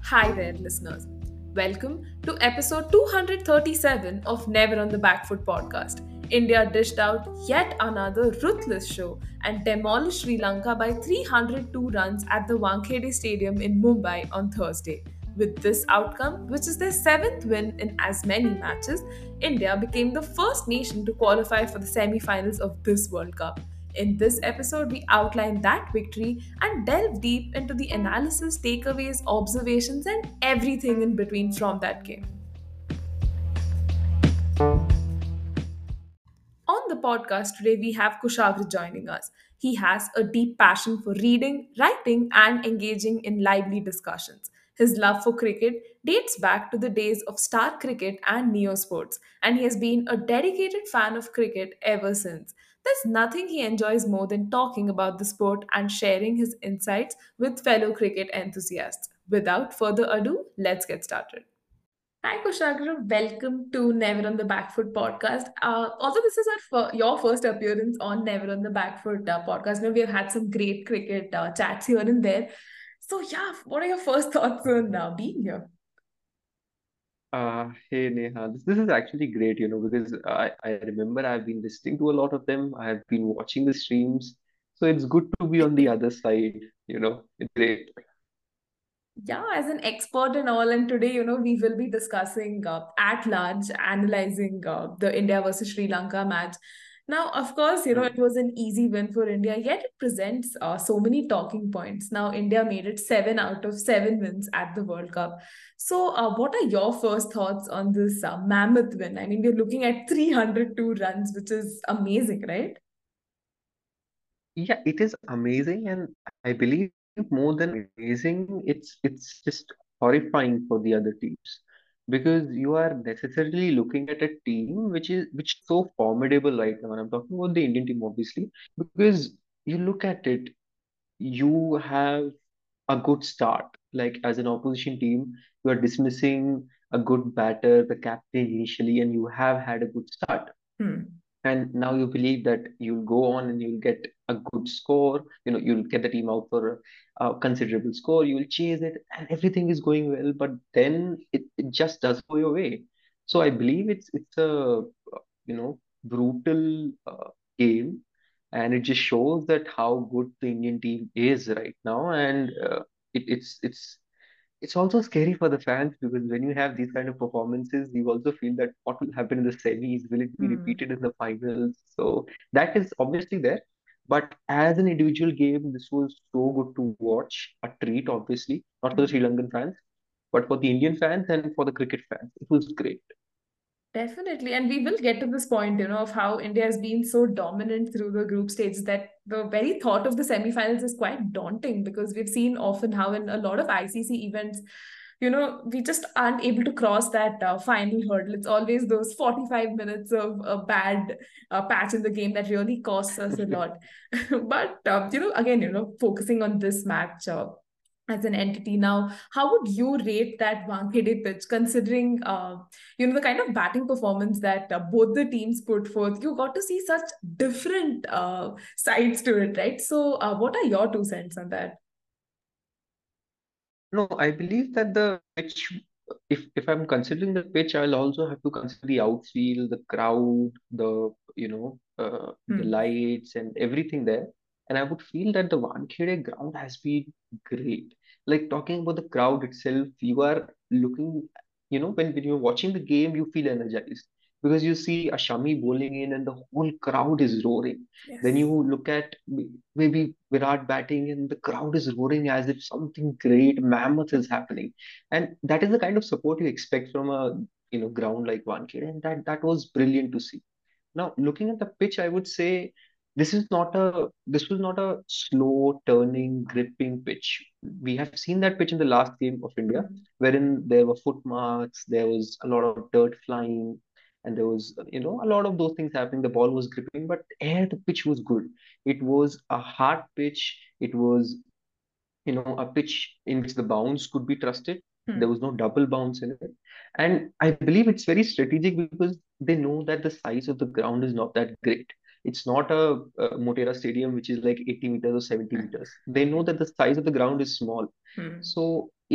Hi there, listeners. Welcome to episode 237 of Never on the Back Foot podcast. India dished out yet another ruthless show and demolished Sri Lanka by 302 runs at the Wankhede Stadium in Mumbai on Thursday. With this outcome, which is their seventh win in as many matches, India became the first nation to qualify for the semi finals of this World Cup. In this episode, we outline that victory and delve deep into the analysis, takeaways, observations, and everything in between from that game. On the podcast today, we have Kushagra joining us. He has a deep passion for reading, writing, and engaging in lively discussions. His love for cricket dates back to the days of Star Cricket and Neo Sports, and he has been a dedicated fan of cricket ever since. There's nothing he enjoys more than talking about the sport and sharing his insights with fellow cricket enthusiasts. Without further ado, let's get started. Hi, Kushagra. Welcome to Never on the Back Foot podcast. Although this is your first appearance on Never on the Back Foot podcast, we have had some great cricket chats here and there. So, yeah, what are your first thoughts on being here? Hey Neha, this is actually great, because I remember I've been listening to a lot of them. I have been watching the streams. So it's good to be on the other side, It's great. Yeah, as an expert and all, and today, we will be discussing at large, analyzing the India versus Sri Lanka match. Now, of course, it Hmm. was an easy win for India, yet it presents so many talking points. Now, India made it 7 out of 7 wins at the World Cup. So, what are your first thoughts on this mammoth win? I mean, we're looking at 302 runs, which is amazing, right? Yeah, it is amazing, and I believe more than amazing, it's just horrifying for the other teams because you are necessarily looking at a team which is so formidable right now. And I'm talking about the Indian team, obviously, because you look at it, you have a good start. Like as an opposition team, you are dismissing a good batter, the captain initially, and you have had a good start. Hmm. And now you believe that you'll go on and you'll get a good score. You'll get the team out for a considerable score. You'll chase it, and everything is going well. But then it just doesn't go your way. So I believe it's a brutal game, and it just shows that how good the Indian team is right now. And it's also scary for the fans because when you have these kind of performances, you also feel that what will happen in the semis? Will it be Hmm. repeated in the finals? So that is obviously there. But as an individual game, this was so good to watch. A treat, obviously, not for the Sri Lankan fans, but for the Indian fans and for the cricket fans. It was great. Definitely. And we will get to this point, of how India has been so dominant through the group stages that the very thought of the semifinals is quite daunting because we've seen often how in a lot of ICC events, we just aren't able to cross that final hurdle. It's always those 45 minutes of a bad patch in the game that really costs us a lot. But, again, focusing on this match, as an entity now, how would you rate that Wankhede pitch considering the kind of batting performance that both the teams put forth? You got to see such different sides to it, right? So what are your 2 cents on that? No, I believe that the pitch, if I'm considering the pitch, I'll also have to consider the outfield, the crowd, the Hmm. lights and everything there. And I would feel that the Wankhede ground has been great. Like talking about the crowd itself, you are looking, when you're watching the game, you feel energized because you see a Shami bowling in and the whole crowd is roaring. Then Yes. you look at maybe Virat batting and the crowd is roaring as if something great mammoth is happening. And that is the kind of support you expect from a ground like Wankhede, and that was brilliant to see. Now, looking at the pitch, I would say this was not a slow turning, gripping pitch. We have seen that pitch in the last game of India, Hmm. wherein there were footmarks, there was a lot of dirt flying, and there was a lot of those things happening. The ball was gripping, but air the pitch was good. It was a hard pitch. It was a pitch in which the bounce could be trusted. There Hmm. was no double bounce in it. And I believe it's very strategic because they know that the size of the ground is not that great. It's not a Motera Stadium, which is like 80 meters or 70 meters. They know that the size of the ground is small. Hmm. So if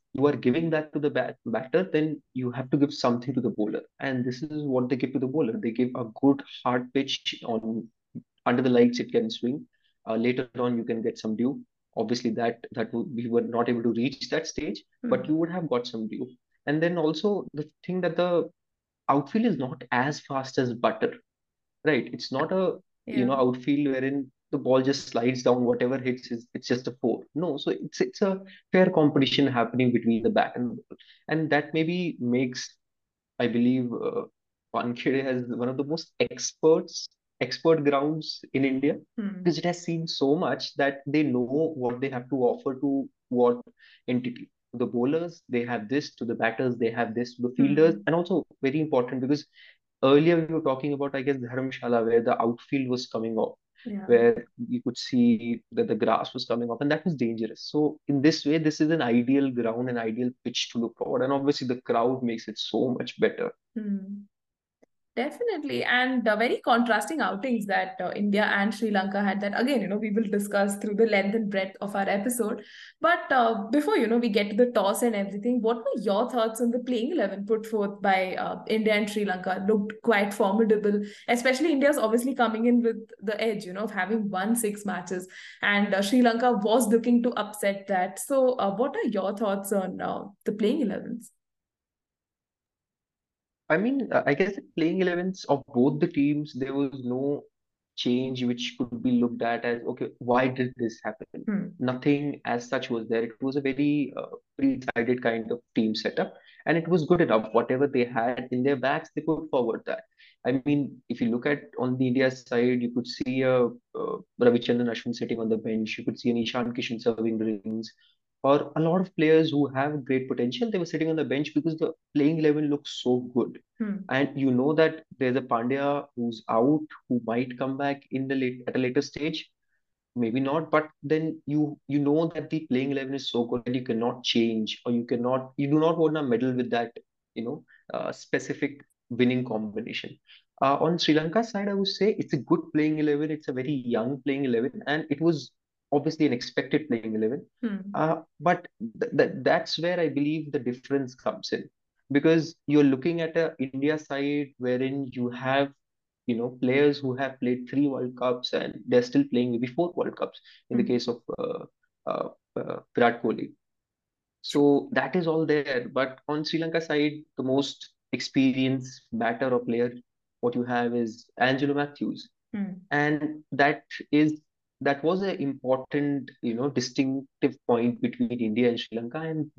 you are giving that to the batter, then you have to give something to the bowler. And this is what they give to the bowler. They give a good hard pitch on under the lights, it can swing. Later on, you can get some dew. Obviously, we were not able to reach that stage, but Hmm. you would have got some dew. And then also the thing that the outfield is not as fast as butter, right? It's not a Yeah. outfield wherein the ball just slides down, whatever hits is it's just a four. No, so it's a fair competition happening between the bat and the ball, and that maybe makes, I believe, Wankhede has one of the most expert grounds in India, Hmm. because it has seen so much that they know what they have to offer to what entity. To the bowlers, they have this. To the batters, they have this. To the fielders, Hmm. and also very important because earlier we were talking about, I guess, Dharamshala, where the outfield was coming off, Yeah. where you could see that the grass was coming off, and that was dangerous. So in this way, this is an ideal ground, an ideal pitch to look forward, and obviously the crowd makes it so much better. Hmm. Definitely, and very contrasting outings that India and Sri Lanka had. That again, we will discuss through the length and breadth of our episode. But before we get to the toss and everything, what were your thoughts on the playing 11 put forth by India and Sri Lanka? Looked quite formidable, especially India's obviously coming in with the edge, of having won 6 matches, and Sri Lanka was looking to upset that. So, what are your thoughts on the playing 11s? I mean, I guess the playing 11s of both the teams, there was no change which could be looked at as, okay, why did this happen? Hmm. Nothing as such was there. It was a very pre-decided kind of team setup, and it was good enough. Whatever they had in their bags, they put forward that. I mean, if you look at on the India side, you could see a Ravichandran Ashwin sitting on the bench. You could see an Ishan Kishan serving rings, or a lot of players who have great potential. They were sitting on the bench because the playing 11 looks so good, Hmm. and you know that there's a Pandya who's out, who might come back in the late at a later stage, maybe not, but then you know that the playing 11 is so good that you cannot change, or you do not want to meddle with that, you know, specific winning combination. On Sri Lanka side, I would say it's a good playing 11. It's a very young playing 11, and it was obviously an expected playing 11. Hmm. But that's where I believe the difference comes in, because you're looking at a India side wherein you have players who have played 3 World Cups, and they're still playing maybe 4 World Cups in the Hmm. case of Virat Kohli. True. So that is all there. But on Sri Lanka side, the most experienced batter or player, what you have is Angelo Matthews, Hmm. and that was an important distinctive point between India and Sri Lanka, and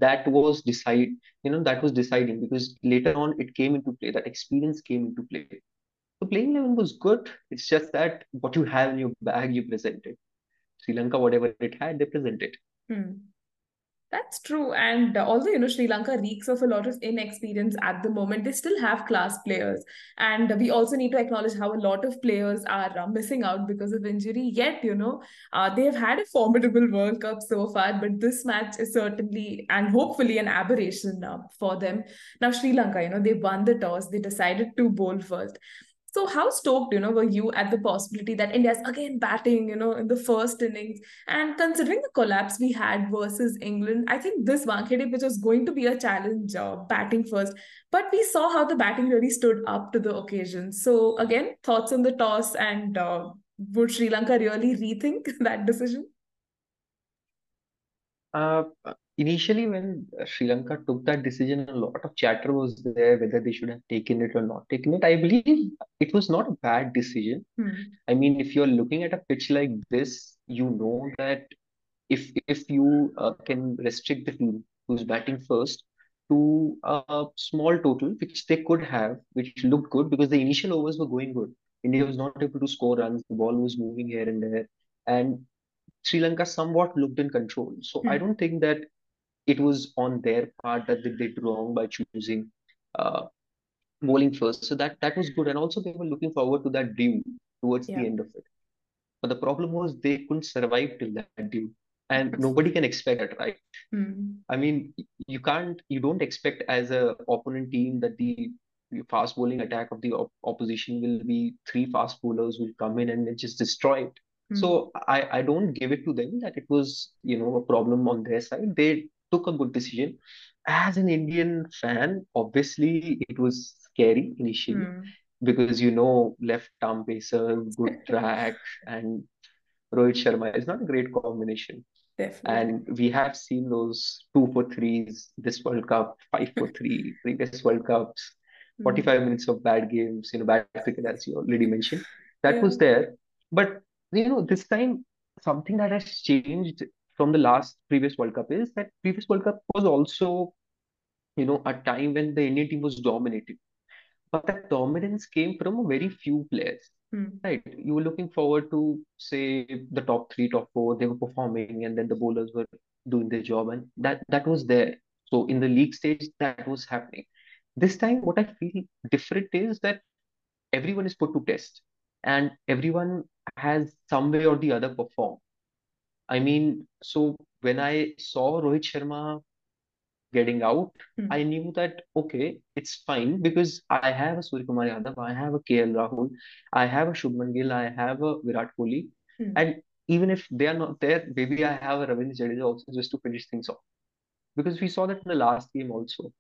that was deciding, because later on it came into play. That experience came into play. The playing 11 was good. It's just that what you have in your bag, you presented. Sri Lanka, whatever it had, they presented. Hmm. That's true. And although, Sri Lanka reeks of a lot of inexperience at the moment, they still have class players. And we also need to acknowledge how a lot of players are missing out because of injury. Yet, they have had a formidable World Cup so far, but this match is certainly and hopefully an aberration for them. Now, Sri Lanka, they won the toss, they decided to bowl first. So how stoked, were you at the possibility that India's again batting, in the first innings? And considering the collapse we had versus England, I think this Wankhede pitch was going to be a challenge batting first. But we saw how the batting really stood up to the occasion. So again, thoughts on the toss, and would Sri Lanka really rethink that decision? Initially, when Sri Lanka took that decision, a lot of chatter was there whether they should have taken it or not taken it. I believe it was not a bad decision. Hmm. I mean, if you're looking at a pitch like this, you know that if you can restrict the team who's batting first to a small total, which they could have, which looked good because the initial overs were going good. India was not able to score runs, the ball was moving here and there, and Sri Lanka somewhat looked in control. So I Hmm. don't think that it was on their part that they did wrong by choosing uh, bowling first. So that was good, and also they were looking forward to that due towards the Yeah. end of it. But the problem was they couldn't survive till that due, and nobody can expect that, right? Hmm. I mean, you don't expect as a opponent team that the fast bowling attack of the opposition will be 3 fast bowlers who will come in and then just destroy it. Hmm. So I don't give it to them that it was a problem on their side. They took a good decision. As an Indian fan, obviously it was scary initially Hmm. because left arm pacer, good track, and Rohit Sharma is not a great combination. Definitely. And we have seen those 2 for 3s this World Cup, 5 for 3 previous World Cups, Hmm. 45 minutes of bad games, bad cricket, as you already mentioned. That Yeah. was there. But, this time, something that has changed from the last previous World Cup is that previous World Cup was also, a time when the Indian team was dominating. But that dominance came from a very few players. Hmm. Right. You were looking forward to, say, the top three, top four, they were performing, and then the bowlers were doing their job, and that was there. So in the league stage, that was happening. This time, what I feel different is that everyone is put to test, and everyone has some way or the other performed. I mean, so when I saw Rohit Sharma getting out, I Hmm. knew that okay, it's fine because I have a Suryakumar Yadav, I have a KL Rahul, I have a Shubman Gill, I have a Virat Kohli, Hmm. and even if they are not there, maybe I have a Ravindra Jadeja also just to finish things off. Because we saw that in the last game also.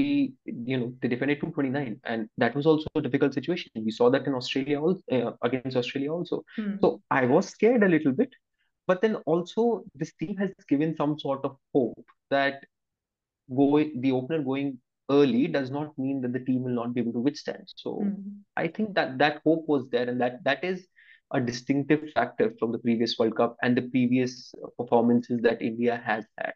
They defended 229, and that was also a difficult situation. We saw that in Australia also, against Australia also. Hmm. So I was scared a little bit, but then also this team has given some sort of hope that the opener going early does not mean that the team will not be able to withstand. So Hmm. I think that hope was there, and that is a distinctive factor from the previous World Cup and the previous performances that India has had.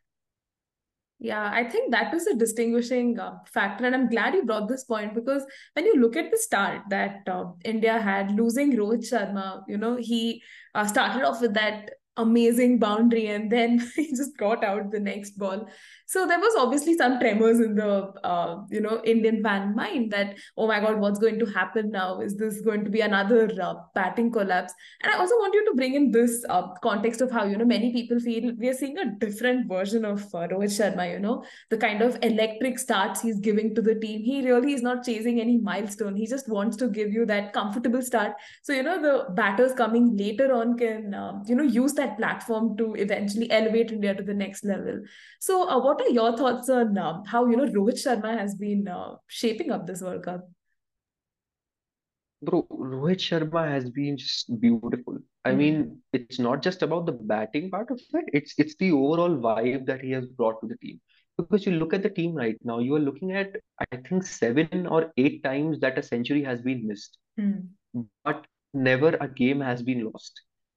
Yeah, I think that was a distinguishing factor, and I'm glad you brought this point because when you look at the start that India had losing Rohit Sharma, he started off with that amazing boundary, and then he just got out the next ball. So there was obviously some tremors in the Indian fan mind that, oh my God, what's going to happen now? Is this going to be another batting collapse? And I also want you to bring in this context of how, many people feel we are seeing a different version of Rohit Sharma, the kind of electric starts he's giving to the team. He really is not chasing any milestone. He just wants to give you that comfortable start. So, the batters coming later on can, use that platform to eventually elevate India to the next level. So, what are your thoughts on how, Rohit Sharma has been shaping up this World Cup? Bro, Rohit Sharma has been just beautiful. I Hmm. mean, it's not just about the batting part of it, it's the overall vibe that he has brought to the team. Because you look at the team right now, you are looking at, I think, 7 or 8 times that a century has been missed, Hmm. but never a game has been lost.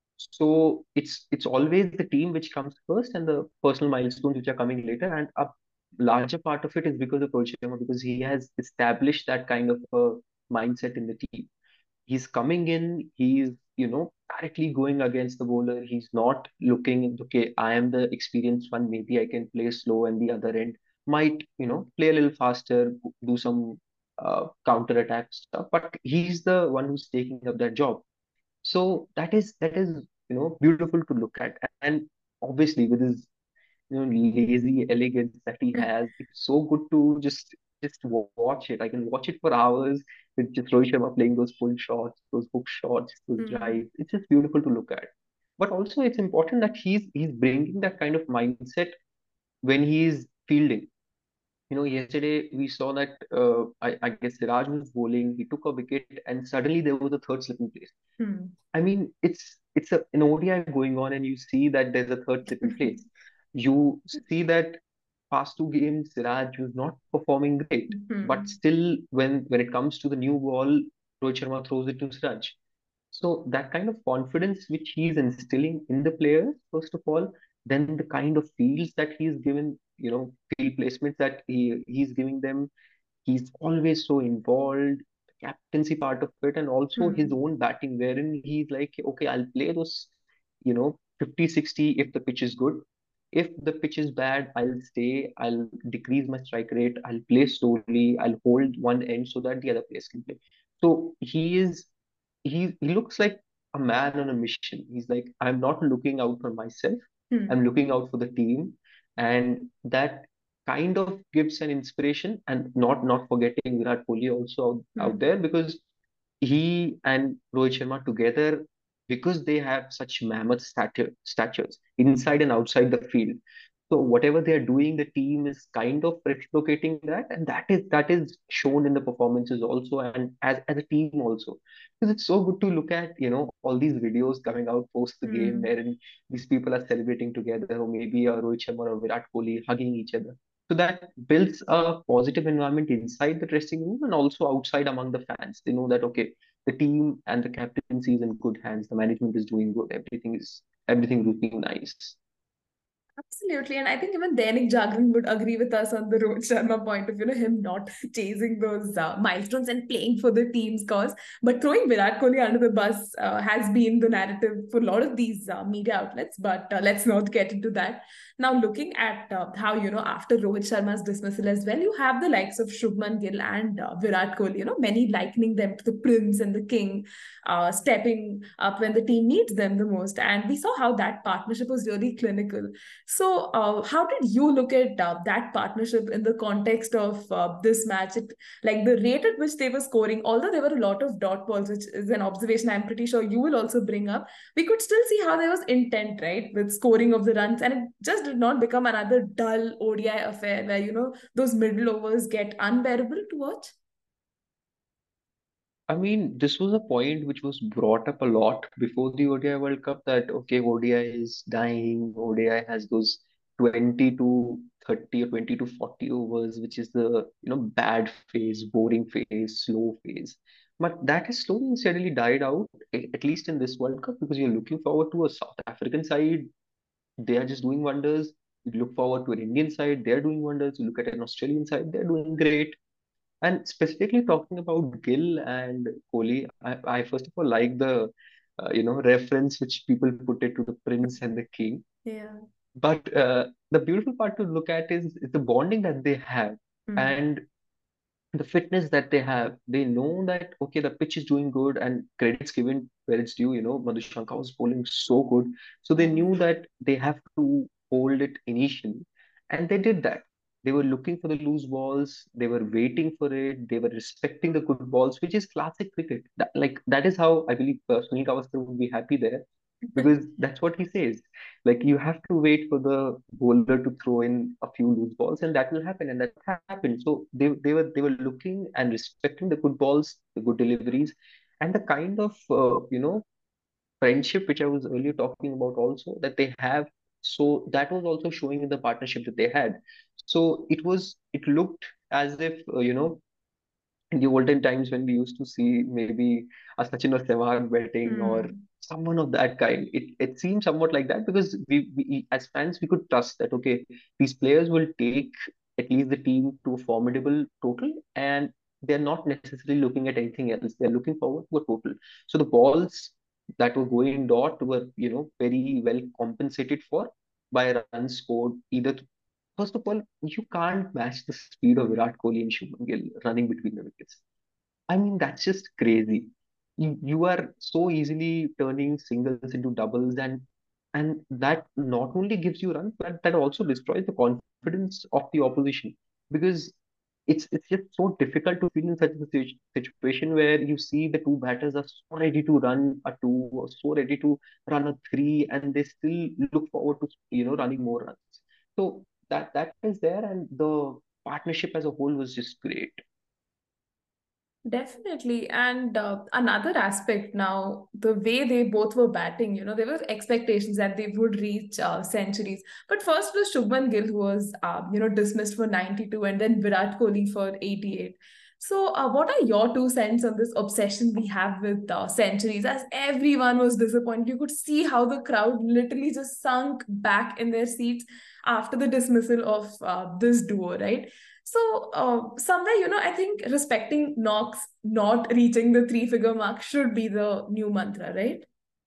So it's always the team which comes first and the personal milestones which are coming later. And a larger part of it is because of Rohit Sharma, because he has established that kind of a mindset in the team. He's coming in, he's, directly going against the bowler. He's not looking, okay, I am the experienced one, maybe I can play slow, and the other end might, play a little faster, do some counter attack stuff. But he's the one who's taking up that job. So that is beautiful to look at. And obviously with his lazy elegance that he has. It's so good to just watch it. I can watch it for hours with just Rohit Sharma playing those pull shots, those hook shots, those Hmm. drives. It's just beautiful to look at. But also it's important that he's bringing that kind of mindset when he's fielding. Yesterday we saw that I guess Siraj was bowling, he took a wicket, and suddenly there was a third slipping place. Hmm. I mean, it's an ODI going on, and you see that there's a third slip in place. You see that past 2 games, Siraj was not performing great, but Hmm. still, when it comes to the new ball, Rohit Sharma throws it to Siraj. So that kind of confidence which he's instilling in the players, first of all, then the kind of fields that he's given, field placements that he's giving them. He's always so involved, the captaincy part of it, and also his Hmm. own batting, wherein he's like, okay, I'll play those, 50, 60 if the pitch is good. If the pitch is bad, I'll stay, I'll decrease my strike rate, I'll play slowly, I'll hold one end so that the other players can play. So he looks like a man on a mission. He's like, I'm not looking out for myself, I'm Hmm. looking out for the team. And that kind of gives an inspiration, and not forgetting Virat Kohli also out Hmm. there, because he and Rohit Sharma together, because they have such mammoth statures inside and outside the field. So whatever they are doing, the team is kind of reciprocating that, and that is shown in the performances also, and as a team also. Because it's so good to look at, all these videos coming out post the game Hmm. wherein these people are celebrating together, or maybe a Rohit Sharma or Virat Kohli hugging each other. So that builds a positive environment inside the dressing room and also outside among the fans. They know that okay, the team and the captaincy is in good hands. The management is doing good. Everything looking nice. Absolutely, and I think even Dainik Jagran would agree with us on the Rohit Sharma point of him not chasing those milestones and playing for the team's cause, but throwing Virat Kohli under the bus has been the narrative for a lot of these media outlets. But let's not get into that. Now, looking at how after Rohit Sharma's dismissal as well, you have the likes of Shubman Gill and Virat Kohli. Many likening them to the prince and the king, stepping up when the team needs them the most, and we saw how that partnership was really clinical. So, how did you look at that partnership in the context of this match? Like the rate at which they were scoring, although there were a lot of dot balls, which is an observation I'm pretty sure you will also bring up, we could still see how there was intent, right, with scoring of the runs, and it just did not become another dull ODI affair where those middle overs get unbearable to watch. I mean, this was a point which was brought up a lot before the ODI World Cup that, okay, ODI is dying. ODI has those 20 to 30 or 20 to 40 overs, which is the, bad phase, boring phase, slow phase. But that has slowly and steadily died out, at least in this World Cup, because you're looking forward to a South African side. They are just doing wonders. You look forward to an Indian side, they're doing wonders. You look at an Australian side, they're doing great. And specifically talking about Gill and Kohli, I first of all like the reference which people put it to the prince and the king. Yeah. But the beautiful part to look at is the bonding that they have Mm. and the fitness that they have. They know that okay, the pitch is doing good, and credits given where it's due. Madhushanka was bowling so good, so they Yeah. knew that they have to hold it initially, and they did that. They were looking for the loose balls. They were waiting for it. They were respecting the good balls, which is classic cricket. That is how I believe Sunil Gavaskar would be happy there, because that's what he says. Like you have to wait for the bowler to throw in a few loose balls, and that will happen, and that happened. So they were looking and respecting the good balls, the good deliveries, and the kind of friendship which I was earlier talking about also that they have. So that was also showing in the partnership that they had. So it looked as if in the olden times when we used to see maybe a Sachin or Sehwag betting or Mm. someone of that kind, it seemed somewhat like that because we as fans we could trust that okay, these players will take at least the team to a formidable total, and they're not necessarily looking at anything else. They're looking forward to a total. So the balls that were going dot were very well compensated for by runs scored either. First of all, you can't match the speed of Virat Kohli and Shubman Gill running between the wickets. I mean, that's just crazy. You are so easily turning singles into doubles, and that not only gives you runs, but that also destroys the confidence of the opposition because it's just so difficult to feel in such a situation where you see the two batters are so ready to run a two or so ready to run a three, and they still look forward to running more runs. So that is there, and the partnership as a whole was just great. Definitely. And another aspect now, the way they both were batting, there were expectations that they would reach centuries. But first was Shubman Gill, who was, dismissed for 92, and then Virat Kohli for 88. So, what are your 2 cents on this obsession we have with centuries? As everyone was disappointed, you could see how the crowd literally just sunk back in their seats after the dismissal of this duo, right? So somewhere, I think respecting Knox not reaching the three-figure mark should be the new mantra, right?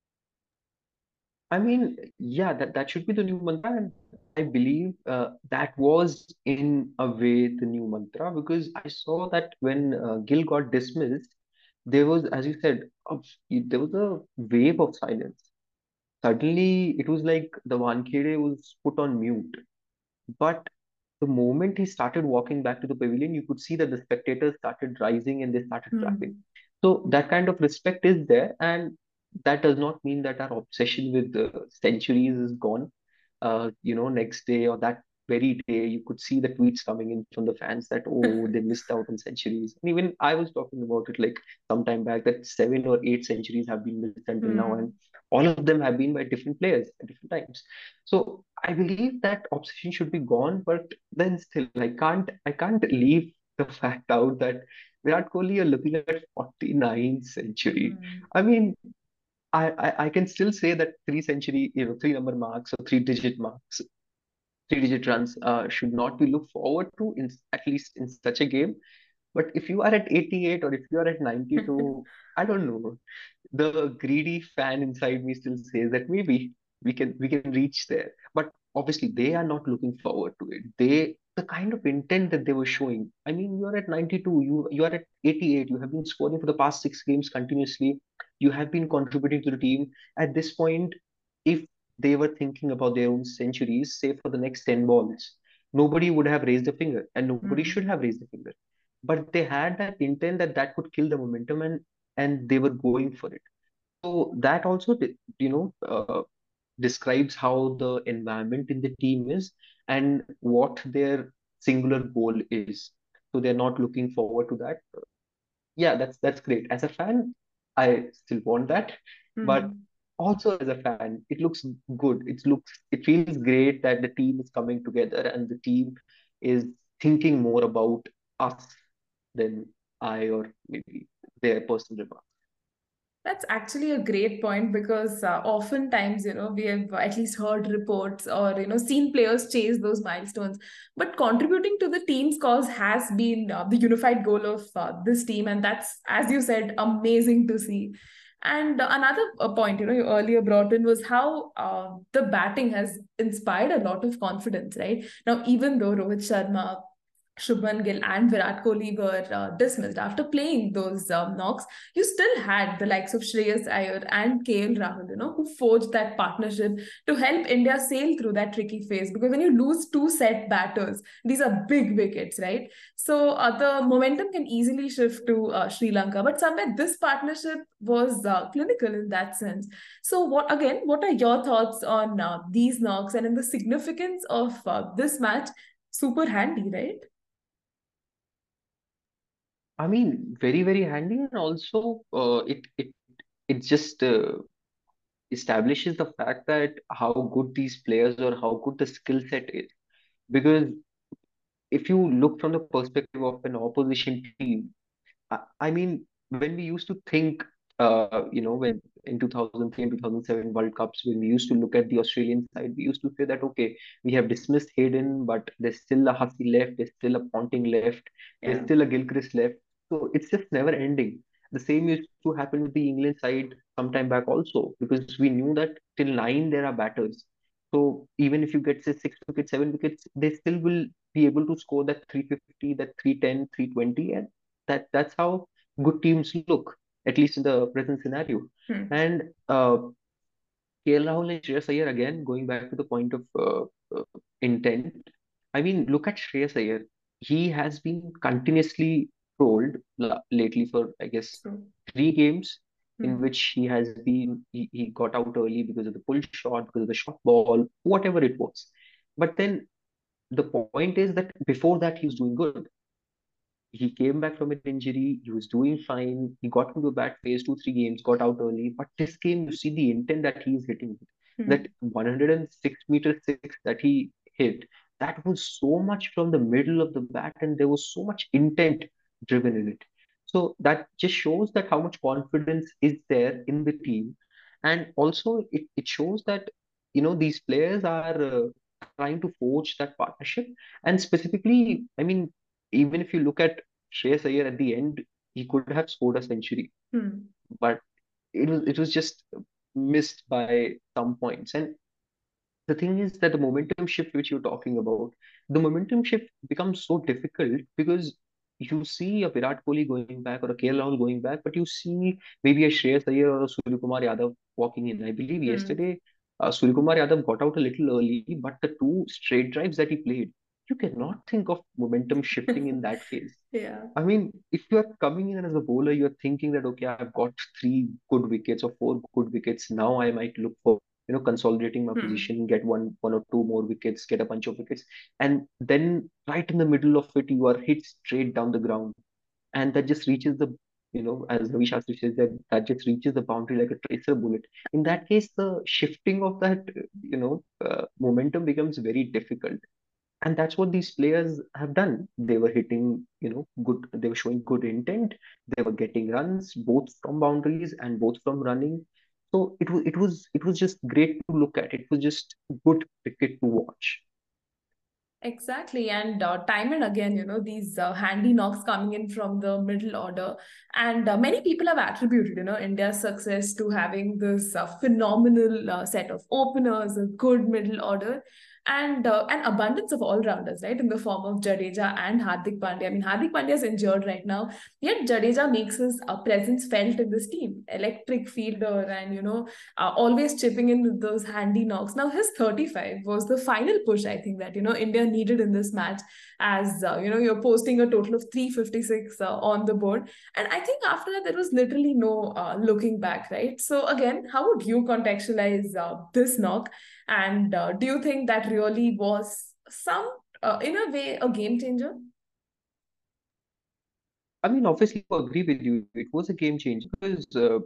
I mean, yeah, that should be the new mantra, and I believe that was in a way the new mantra because I saw that when Gill got dismissed, there was, as you said, there was a wave of silence. Suddenly, it was like the Wankhede was put on mute. But the moment he started walking back to the pavilion, you could see that the spectators started rising and they started clapping. Hmm. So that kind of respect is there, and that does not mean that our obsession with the centuries is gone. next day or that very day, you could see the tweets coming in from the fans that, oh, they missed out on centuries. And even I was talking about it like some time back that 7 or 8 centuries have been missed until now, and Hmm. all of them have been by different players at different times. So I believe that obsession should be gone, but then still, I can't leave the fact out that Virat Kohli, you're looking at 49th century. Hmm. I mean, I can still say that 3 century, 3 number marks or 3 digit marks, 3 digit runs should not be looked forward to in at least in such a game. But if you are at 88 or if you are at 92, I don't know. The greedy fan inside me still says that maybe we can reach there. But obviously they are not looking forward to it. The kind of intent that they were showing. I mean, you are at 92, you are at 88, you have been scoring for the past 6 games continuously, you have been contributing to the team. At this point, if they were thinking about their own centuries, say for the next 10 balls, nobody would have raised a finger and nobody should Hmm. have raised a finger. But they had that intent that that could kill the momentum, and they were going for it. So that also, describes how the environment in the team is and what their singular goal is. So they're not looking forward to that. Yeah, that's great. As a fan, I still want that, but Hmm. also as a fan, it looks good. It feels great that the team is coming together and the team is thinking more about us than I or maybe their personal remarks. That's actually a great point because oftentimes, we have at least heard reports or, seen players chase those milestones. But contributing to the team's cause has been the unified goal of this team. And that's, as you said, amazing to see. And another point, you earlier brought in was how the batting has inspired a lot of confidence, right? Now, even though Rohit Sharma, Shubman Gill and Virat Kohli were dismissed after playing those knocks, you still had the likes of Shreyas Iyer and KL Rahul, who forged that partnership to help India sail through that tricky phase. Because when you lose two set batters, these are big wickets, right? So the momentum can easily shift to Sri Lanka. But somewhere this partnership was clinical in that sense. So what are your thoughts on these knocks and in the significance of this match? Super handy, right? I mean, very, very handy, and also it just establishes the fact that how good these players or how good the skill set is. Because if you look from the perspective of an opposition team, I mean, when we used to think, when in 2003 and 2007 World Cups, when we used to look at the Australian side, we used to say that, okay, we have dismissed Hayden, but there's still a Hussey left, there's still a Ponting left, there's Yeah. still a Gilchrist left. So it's just never ending. The same used to happen with the England side sometime back also, because we knew that till nine there are batters. So even if you get say 6 wickets, 7 wickets, they still will be able to score that 350, that 310, 320, and that's how good teams look, at least in the present scenario. Hmm. And KL Rahul and Shreyas Iyer, again, going back to the point of intent, I mean, look at Shreyas Iyer. He has been continuously trolled lately for, I guess, True. 3 games in Hmm. which he got out early because of the pull shot, because of the short ball, whatever it was. But then the point is that before that, he was doing good. He came back from an injury. He was doing fine. He got into a bad phase, 2, 3 games, got out early. But this game, you see the intent that he's hitting. That Hmm. 106-meter six that he hit, that was so much from the middle of the bat, and there was so much intent driven in it. So that just shows that how much confidence is there in the team. And also, it shows that, these players are trying to forge that partnership. And specifically, I mean, even if you look at Shreyas Iyer at the end, he could have scored a century, Hmm. but it was just missed by some points. And the thing is that the momentum shift which you're talking about, the momentum shift becomes so difficult because you see a Virat Kohli going back or a KL Rahul going back, but you see maybe a Shreyas Iyer or a Suryakumar Yadav walking in. I believe Hmm. yesterday Suryakumar Yadav got out a little early, but the two straight drives that he played, you cannot think of momentum shifting in that case. Yeah. I mean, if you are coming in as a bowler, you're thinking that, okay, I've got 3 good wickets or 4 good wickets. Now I might look for consolidating my Hmm. position, get one or two more wickets, get a bunch of wickets, and then right in the middle of it, you are hit straight down the ground, and that just reaches the, as Ravi Shastri says, that just reaches the boundary like a tracer bullet. In that case, the shifting of that, momentum becomes very difficult, and that's what these players have done. They were hitting, good. They were showing good intent. They were getting runs both from boundaries and both from running. So it was just great to look at. It was just good cricket to watch. Exactly, and time and again, these handy knocks coming in from the middle order, and many people have attributed, India's success to having this phenomenal set of openers, a good middle order, and an abundance of all-rounders, right, in the form of Jadeja and Hardik Pandya. I mean, Hardik Pandya is injured right now, yet Jadeja makes his presence felt in this team. Electric fielder, and always chipping in with those handy knocks. Now, his 35 was the final push, I think, that, India needed in this match, as, you're posting a total of 356 on the board. And I think after that, there was literally no looking back, right? So, again, how would you contextualize this knock? And do you think that really was in a way, a game changer? I mean, obviously, I agree with you. It was a game changer because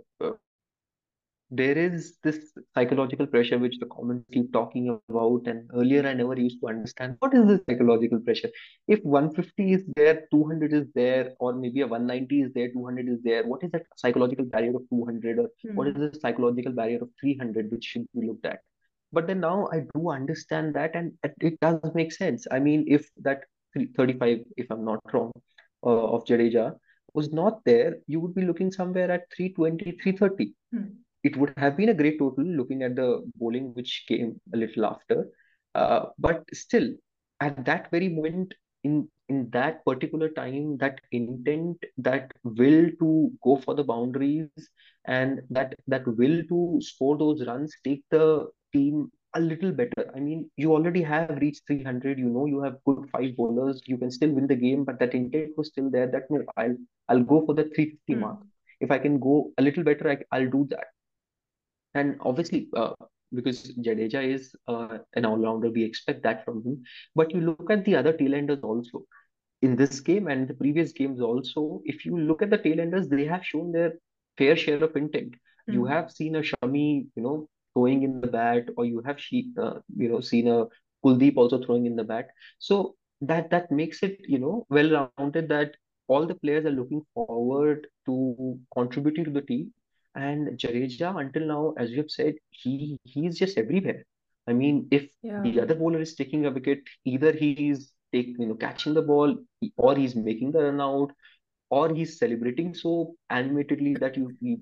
there is this psychological pressure which the comments keep talking about. And earlier, I never used to understand what is this psychological pressure. If 150 is there, 200 is there, or maybe a 190 is there, 200 is there. What is that psychological barrier of 200, or what is Hmm. the psychological barrier of 300, which should be looked at? But then now I do understand that, and it does make sense. I mean, if that 35, if I'm not wrong, of Jadeja was not there, you would be looking somewhere at 320, 330. Hmm. It would have been a great total looking at the bowling which came a little after. But still, at that very moment, in that particular time, that intent, that will to go for the boundaries, and that will to score those runs, take the team a little better. I mean, you already have reached 300. You have good five bowlers. You can still win the game, but that intent was still there. That no, I'll go for the 350 mark. Hmm. If I can go a little better, I'll do that. And obviously, because Jadeja is an all-rounder, we expect that from him. But you look at the other tailenders also in this game and the previous games also. If you look at the tailenders, they have shown their fair share of intent. You Hmm. have seen a Shami, throwing in the bat, or seen a Kuldeep also throwing in the bat. So that makes it, well-rounded, that all the players are looking forward to contributing to the team. And Jadeja, until now, as you have said, he's just everywhere. I mean, if Yeah. the other bowler is taking a wicket, either catching the ball, or he's making the run out, or he's celebrating so animatedly that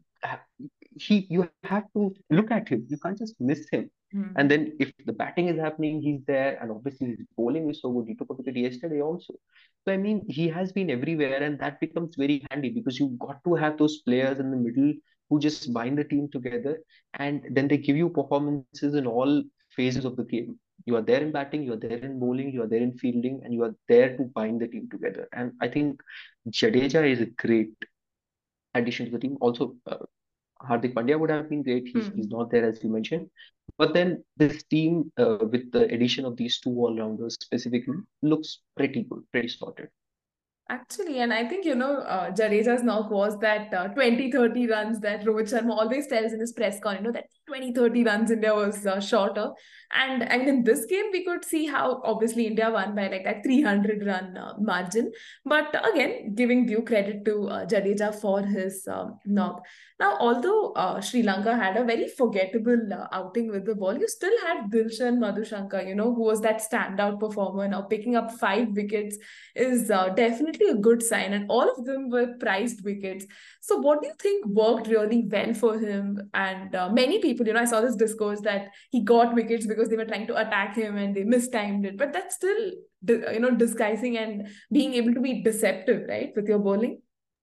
you have to look at him. You can't just miss him. And Hmm. then if the batting is happening, he's there, and obviously his bowling is so good. He took a wicket yesterday also. So I mean, he has been everywhere, and that becomes very handy because you've got to have those players in the middle who just bind the team together, and then they give you performances in all phases of the game. You are there in batting, you are there in bowling, you are there in fielding, and you are there to bind the team together. And I think Jadeja is a great addition to the team. Also, Hardik Pandya would have been great. He's Hmm. not there, as you mentioned. But then this team, with the addition of these two all-rounders specifically, looks pretty good, pretty sorted. Actually, and I think, Jadeja's knock was that 20, 30 runs that Rohit Sharma always tells in his press con, that 20, 30 runs India was shorter. And I mean, in this game, we could see how obviously India won by like that 300 run margin. But again, giving due credit to Jadeja for his knock. Now, although Sri Lanka had a very forgettable outing with the ball, you still had Dilshan Madhushankar, who was that standout performer, now picking up 5 wickets is definitely a good sign, and all of them were prized wickets. So, what do you think worked really well for him? And many people, I saw this discourse that he got wickets because they were trying to attack him and they mistimed it, but that's still, disguising and being able to be deceptive, right, with your bowling.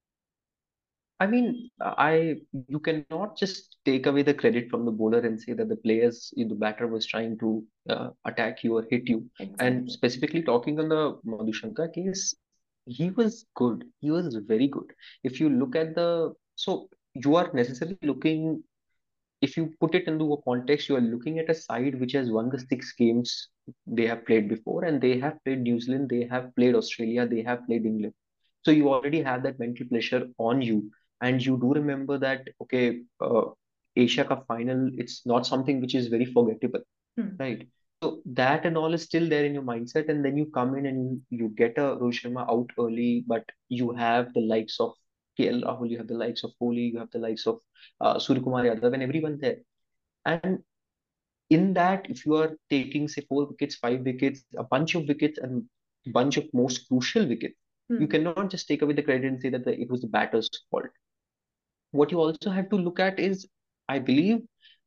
I mean, you cannot just take away the credit from the bowler and say that the batter was trying to attack you or hit you. And Exactly. specifically talking on the Madhushankar case, he was good. He was very good. If you look at so you are necessarily looking if you put it into a context, you are looking at a side which has won the 6 games they have played before, and they have played New Zealand, they have played Australia, they have played England. So you already have that mental pressure on you, and you do remember that okay, Asia Cup final, it's not something which is very forgettable, Hmm. right? So that and all is still there in your mindset, and then you come in and you get a Rohit Sharma out early, but you have the likes of KL Rahul, you have the likes of Kohli, you have the likes of Suryakumar Yadav, and everyone there. And in that, if you are taking say 4 wickets, 5 wickets, a bunch of wickets, and bunch of most crucial wickets, you Hmm. cannot just take away the credit and say that it was the batter's fault. What you also have to look at is, I believe,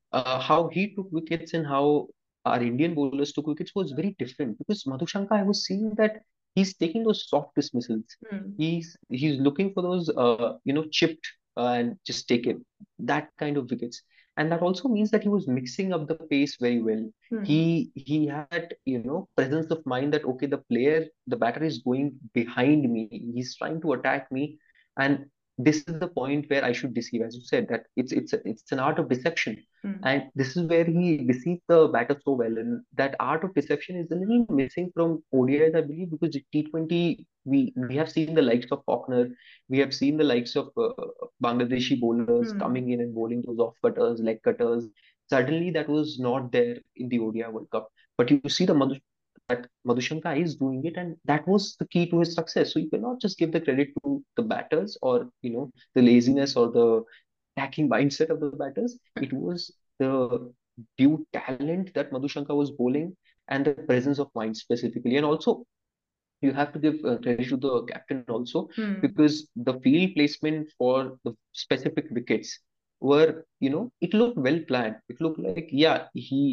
how he took wickets and how our Indian bowlers took wickets was very different. Because Madhushanka, I was seeing that he's taking those soft dismissals. Hmm. He's looking for those chipped and just taken that kind of wickets. And that also means that he was mixing up the pace very well. Hmm. He had that presence of mind that okay, the batter is going behind me. He's trying to attack me, and this is the point where I should deceive, as you said, that it's an art of deception, Hmm. and this is where he deceived the batter so well. And that art of deception is a little missing from ODIs, I believe, because T20 we have seen the likes of Faulkner, we have seen the likes of Bangladeshi bowlers Hmm. coming in and bowling those off cutters, leg cutters. Suddenly, that was not there in the ODI World Cup. But you see that Madhushanka is doing it, and that was the key to his success. So you cannot just give the credit to the batters, or the laziness or the attacking mindset of the batters. It was the due talent that Madhushanka was bowling, and the presence of mind specifically. And also, you have to give credit to the captain also, Hmm. because the field placement for the specific wickets were, it looked well planned. It looked like, yeah,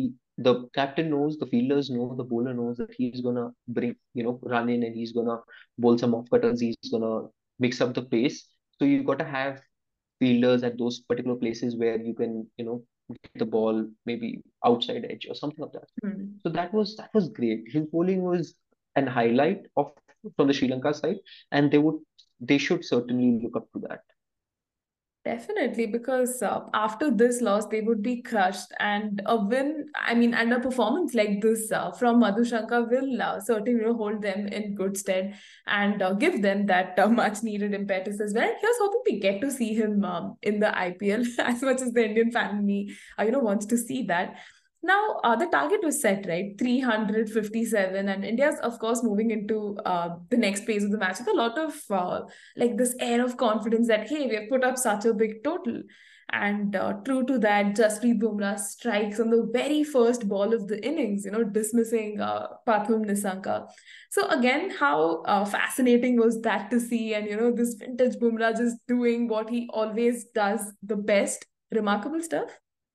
the captain knows, the fielders know, the bowler knows that he's gonna bring, run in, and he's gonna bowl some off cutters, he's gonna mix up the pace. So you got to have fielders at those particular places where you can, get the ball maybe outside edge or something like that. Hmm. So that was great. His bowling was an highlight of from the Sri Lanka side, and they should certainly look up to that. Definitely, because after this loss, they would be crushed. And a win, I mean, and a performance like this from Madhushanka will certainly hold them in good stead and give them that much needed impetus as well. Here's hoping we get to see him in the IPL as much as the Indian fan in me, wants to see that. Now, the target was set, right? 357, and India's, of course, moving into the next phase of the match with a lot of like this air of confidence that hey, we have put up such a big total. And true to that, Jasprit Bumrah strikes on the very first ball of the innings, dismissing Pathum Nisanka. So again, how fascinating was that to see? And this vintage Bumrah just doing what he always does the best. Remarkable stuff.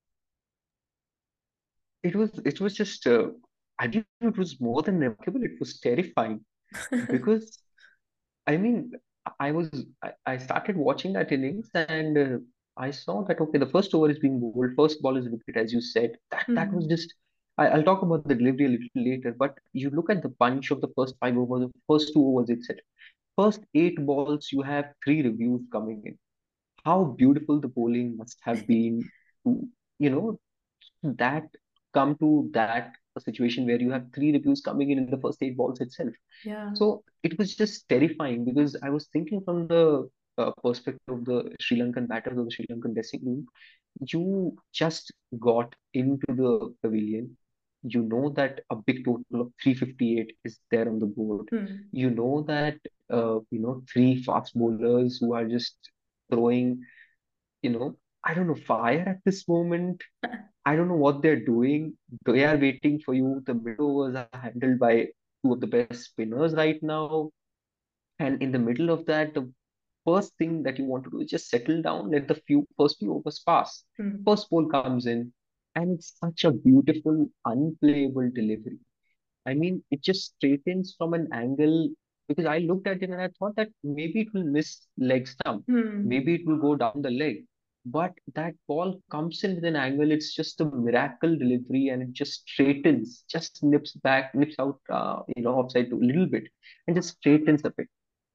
It was just I believe it was more than remarkable. It was terrifying because I mean I started watching that innings, and I saw that okay, the first over is being bowled, first ball is wicket, as you said. That was Hmm. just. I'll talk about the delivery a little later, but you look at the bunch of the first 5 overs, the first 2 overs itself. First 8 balls, you have 3 reviews coming in. How beautiful the bowling must have been to, you know, that come to that situation where you have 3 reviews coming in the first 8 balls itself. Yeah. So it was just terrifying because I was thinking from the perspective of the Sri Lankan batters or the Sri Lankan dressing room. You just got into the pavilion. You know that a big total of 358 is there on the board. Hmm. You know that three fast bowlers who are just throwing, I don't know, fire at this moment. I don't know what they're doing. They are waiting for you. The mid overs are handled by two of the best spinners right now. And in the middle of that, the first thing that you want to do is just settle down, let the first few overs pass. Hmm. First ball comes in, and it's such a beautiful, unplayable delivery. I mean, it just straightens from an angle because I looked at it and I thought that maybe it will miss leg stump, Hmm. maybe it will go down the leg. But that ball comes in with an angle. It's just a miracle delivery, and it just straightens, just nips back, nips out, offside to a little bit, and just straightens a bit.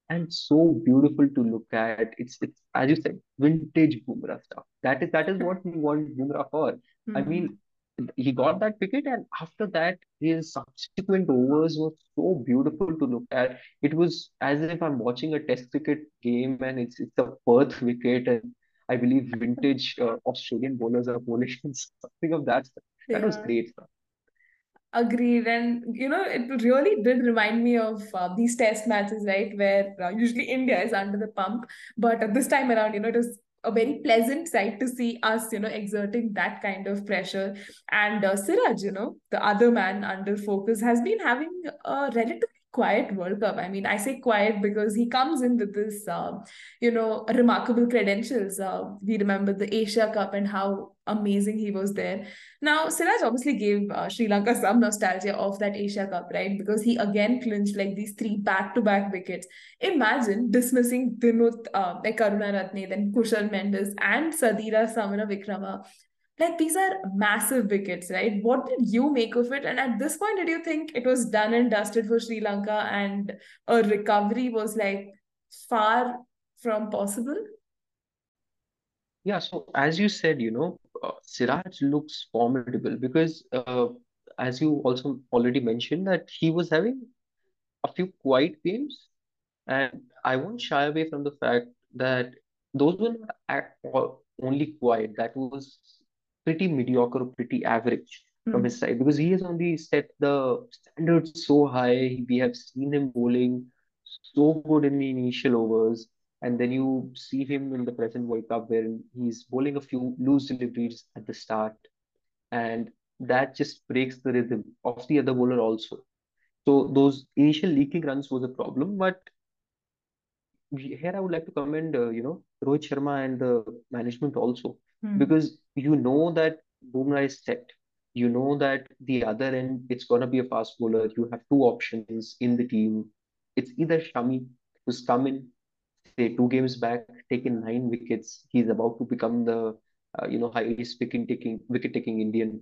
and so beautiful to look at. It's as you said, vintage Bumrah stuff. That is what we want Bumrah for. I Hmm. mean, he got that wicket, and after that, his subsequent overs were so beautiful to look at. It was as if I'm watching a Test cricket game, and it's a Perth wicket, and I believe vintage Australian bowlers are bowling something of that. That was Yeah. great. Agreed. And, it really did remind me of these test matches, right? Where usually India is under the pump. But this time around, it was a very pleasant sight to see us, exerting that kind of pressure. And Siraj, the other man under focus, has been having a relatively quiet World Cup. I mean, I say quiet because he comes in with this, remarkable credentials. We remember the Asia Cup and how amazing he was there. Now, Siraj obviously gave Sri Lanka some nostalgia of that Asia Cup, right? Because he again clinched like these three back-to-back wickets. Imagine dismissing Dinuth, like Karuna Ratne, then Kushal Mendes, and Sadira Samana Vikrama. Like these are massive wickets, right? What did you make of it? And at this point, did you think it was done and dusted for Sri Lanka and a recovery was like far from possible? Yeah, so as you said, Siraj looks formidable because, as you also already mentioned, that he was having a few quiet games, and I won't shy away from the fact that those were not only quiet, that was pretty mediocre, pretty average from his Hmm. side because he has only set the standards so high. We have seen him bowling so good in the initial overs, and then you see him in the present World Cup where he's bowling a few loose deliveries at the start, and that just breaks the rhythm of the other bowler also. So those initial leaking runs was a problem, but here I would like to commend, Rohit Sharma and the management also, Hmm. because you know that Bumrah is set. You know that the other end, it's gonna be a fast bowler. You have two options in the team. It's either Shami, who's come in, say 2 games back, taken 9 wickets. He's about to become the, highest wicket taking Indian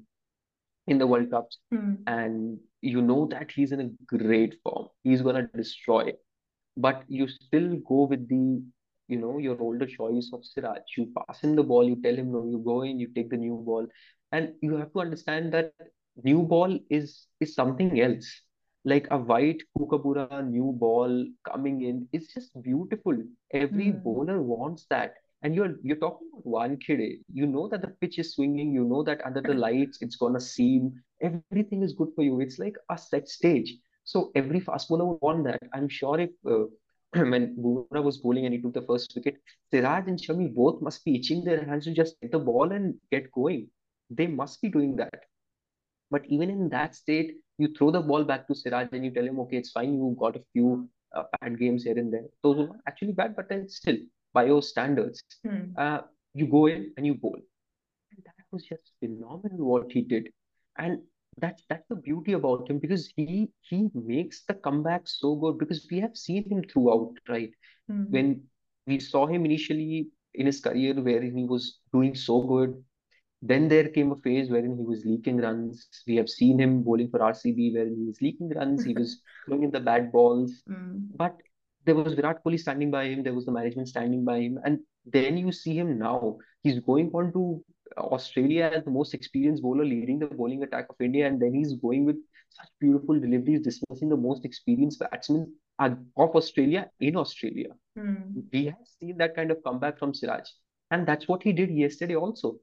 in the World Cups, Hmm. and you know that he's in a great form. He's gonna destroy, but you still go with the, your older choice of Siraj. You pass him the ball, you tell him no, you go in, you take the new ball, and you have to understand that new ball is something else. Like a white Kookaburra new ball coming in, it's just beautiful. Every Hmm. bowler wants that. And you're talking about Wankhede. You know that the pitch is swinging. You know that under the lights it's gonna seam. Everything is good for you. It's like a set stage. So every fast bowler would want that. I'm sure if when Bumrah was bowling and he took the first wicket, Siraj and Shami both must be itching their hands to just get the ball and get going. They must be doing that. But even in that state, you throw the ball back to Siraj and you tell him, okay, it's fine. You got a few bad games here and there. Those were not actually bad, but then still, by your standards, Hmm. uh, you go in and you bowl. And that was just phenomenal what he did. And that's the beauty about him because he makes the comeback so good because we have seen him throughout, right? Hmm. When we saw him initially in his career where he was doing so good, then there came a phase wherein he was leaking runs. We have seen him bowling for RCB where he was leaking runs, he was throwing in the bad balls. Hmm. But there was Virat Kohli standing by him, there was the management standing by him. And then you see him now. He's going on to Australia as the most experienced bowler, leading the bowling attack of India. And then he's going with such beautiful deliveries, dismissing the most experienced batsmen of Australia in Australia. Hmm. We have seen that kind of comeback from Siraj. And that's what he did yesterday also.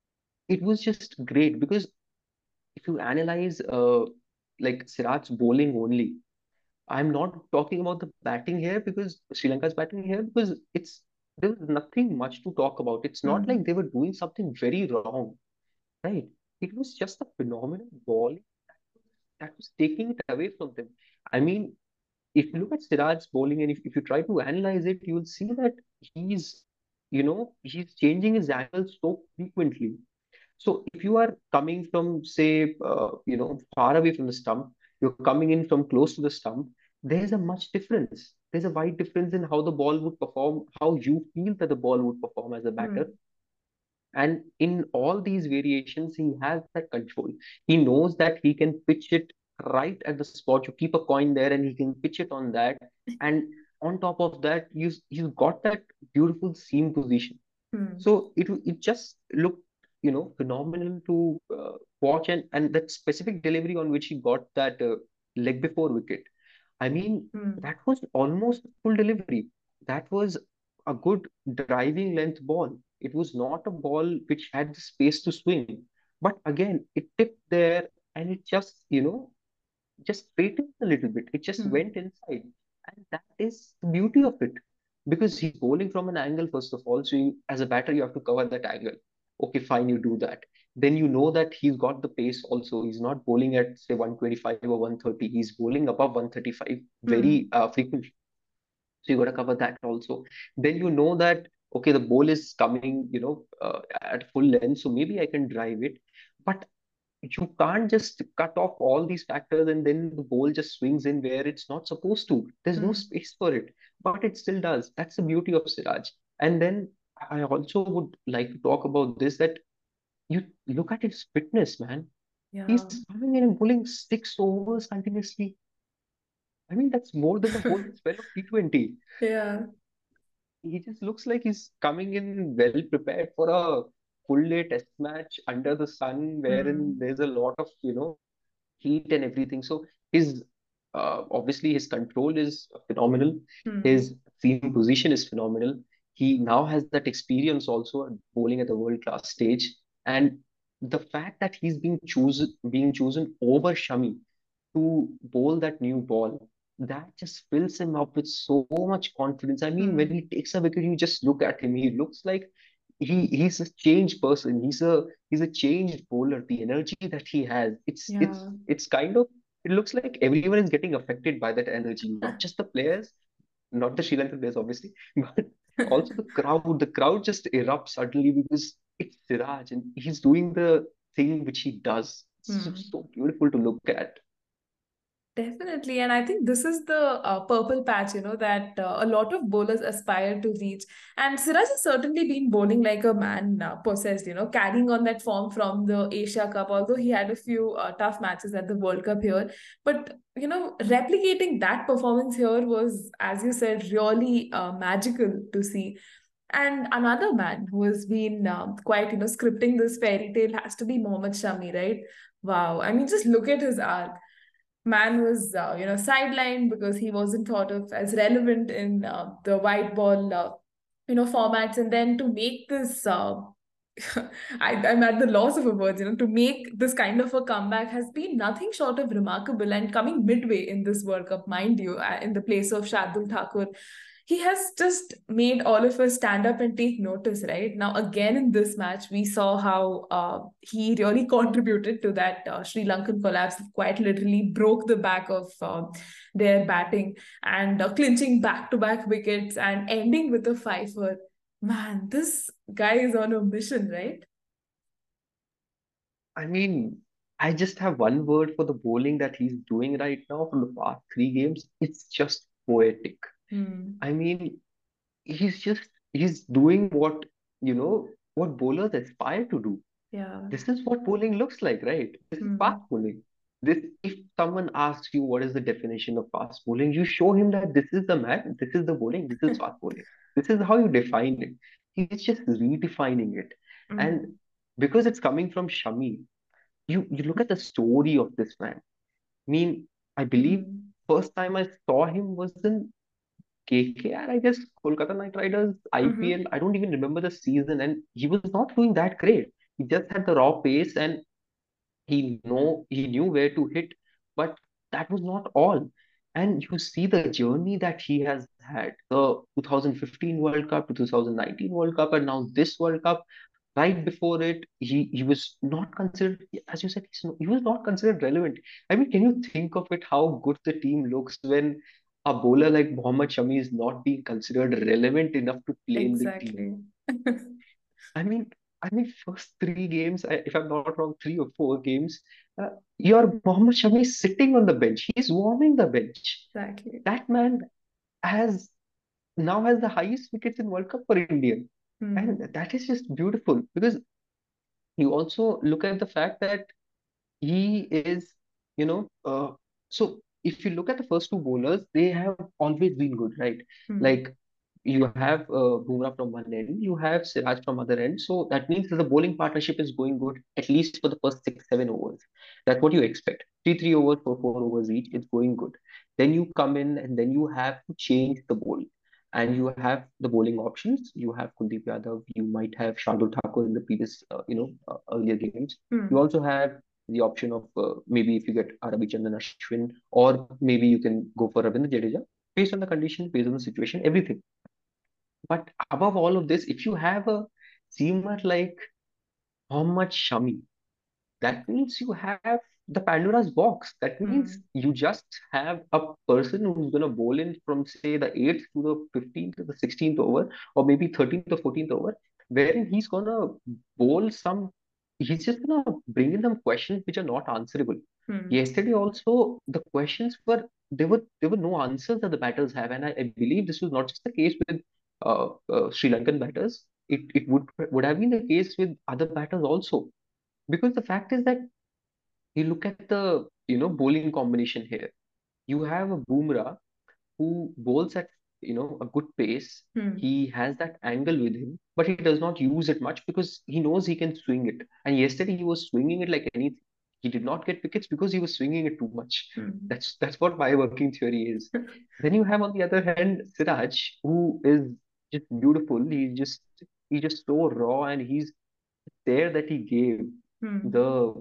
It was just great because if you analyze like Siraj's bowling only, I'm not talking about the batting here because Sri Lanka's batting here because there was nothing much to talk about. It's not like Hmm. they were doing something very wrong, right? It was just a phenomenal bowling that was taking it away from them. I mean, if you look at Siraj's bowling and if you try to analyze it, you will see that he's, he's changing his angles so frequently. So if you are coming from, say, far away from the stump, you're coming in from close to the stump, there's a much difference. There's a wide difference in how the ball would perform, how you feel that the ball would perform as a batter. Hmm. And in all these variations, he has that control. He knows that he can pitch it right at the spot. You keep a coin there and he can pitch it on that. And On top of that, you got that beautiful seam position. Hmm. So it just looked, phenomenal to watch, and that specific delivery on which he got that leg before wicket. I mean, Hmm. that was almost full delivery. That was a good driving length ball. It was not a ball which had the space to swing, but again, it tipped there and it just straightened a little bit. It just Hmm. went inside. And that is the beauty of it. Because he's bowling from an angle, first of all. So as a batter, you have to cover that angle. Okay, fine, you do that. Then you know that he's got the pace also. He's not bowling at, say, 125 or 130. He's bowling above 135 very Hmm. frequently. So you got to cover that also. Then you know that, okay, the ball is coming, at full length. So maybe I can drive it. But you can't just cut off all these factors and then the ball just swings in where it's not supposed to. There's no Hmm. space for it, but it still does. That's the beauty of Siraj. And then I also would like to talk about this, that you look at his fitness, man. He's Yeah. coming in and bowling 6 overs continuously. I mean, that's more than the whole spell of T20. Yeah. He just looks like he's coming in well prepared for a full day test match under the sun, wherein Hmm. there's a lot of, heat and everything. So his obviously his control is phenomenal. Hmm. His seam position is phenomenal. He now has that experience also at bowling at the world class stage, and the fact that being chosen over Shami to bowl that new ball, that just fills him up with so much confidence. I mean, when Hmm. he takes a wicket, you just look at him. He looks like he's a changed person. He's a changed bowler. The energy that he has, Yeah. it's kind of, it looks like everyone is getting affected by that energy. Not just the players, not the Sri Lankan players, obviously, but also the crowd. The crowd just erupts suddenly because it's Siraj and he's doing the thing which he does. It's so, Hmm. so beautiful to look at. Definitely. And I think this is the purple patch, that a lot of bowlers aspire to reach. And Siraj has certainly been bowling like a man possessed, carrying on that form from the Asia Cup, although he had a few tough matches at the World Cup here. But, replicating that performance here was, as you said, really magical to see. And another man who has been quite, scripting this fairy tale has to be Mohammad Shami, right? Wow. I mean, just look at his arc. Man was sidelined because he wasn't thought of as relevant in the white ball formats, and then to make this I'm at the loss of a word, to make this kind of a comeback has been nothing short of remarkable. And coming midway in this World Cup, mind you, in the place of Shardul Thakur, he has just made all of us stand up and take notice. Right now, again in this match, we saw how he really contributed to that Sri Lankan collapse. Quite literally broke the back of their batting, and clinching back-to-back wickets and ending with a fifer. Man, this guy is on a mission, right? I mean, I just have one word for the bowling that he's doing right now from the past 3 games. It's just poetic. Hmm. I mean, he's doing what bowlers aspire to do. Yeah. This is what bowling looks like, right? This is fast Hmm. bowling. This, if someone asks you what is the definition of fast bowling, you show him that this is the man, this is the bowling, this is fast bowling. This is how you define it. He's just redefining it. And Hmm. because it's coming from Shami, you look at the story of this man. I mean, I believe Hmm. first time I saw him was in KKR, I guess, Kolkata Knight Riders, IPL. Hmm. I don't even remember the season, and he was not doing that great. He just had the raw pace, and he knew where to hit, but that was not all. And you see the journey that he has had, the 2015 World Cup to 2019 World Cup, and now this World Cup. Right before it, he was not considered, as you said, he was not considered relevant. I mean, can you think of it, how good the team looks when a bowler like Mohammad Shami is not being considered relevant enough to play in the team? Exactly. I mean, first 3 games, if I'm not wrong, 3 or 4 games, your Mohammad Shami is sitting on the bench. He's warming the bench. Exactly. That man has now has the highest wickets in World Cup for India. And Hmm. that is just beautiful because you also look at the fact that he is, you know, uh, so if you look at the first two bowlers, they have always been good, right? Hmm. Like you have Bumrah from one end, you have Siraj from other end. So that means that the bowling partnership is going good at least for the first 6, 7 overs. That's what you expect. 3 overs for 4 overs each. It's going good. Then you come in and then you have to change the bowl. And you have the bowling options. You have Kuldeep Yadav. You might have Shardul Thakur in the previous, earlier games. You Hmm. also have the option of maybe if you get Ravichandran Ashwin, or maybe you can go for Ravindra Jadeja, based on the condition, based on the situation, everything. But above all of this, if you have a seamer like Mohammad Shami, that means you have the Pandora's box. That means Hmm. you just have a person who's going to bowl in from, say, the 8th to the 15th to the 16th over, or maybe 13th or 14th over, wherein he's going to bowl some, he's just going to bring in some questions which are not answerable. Hmm. Yesterday also, the questions were, there were no answers that the batters have. And I believe this was not just the case with Sri Lankan batters. It would have been the case with other batters also, because the fact is that you look at the bowling combination here. You have a Bumrah who bowls at a good pace. Hmm. He has that angle with him, but he does not use it much because he knows he can swing it. And yesterday he was swinging it like anything. He did not get wickets because he was swinging it too much. Hmm. That's what my working theory is. Then you have on the other hand Siraj, who is just beautiful. He's just so raw, and he's there that he gave, Hmm. the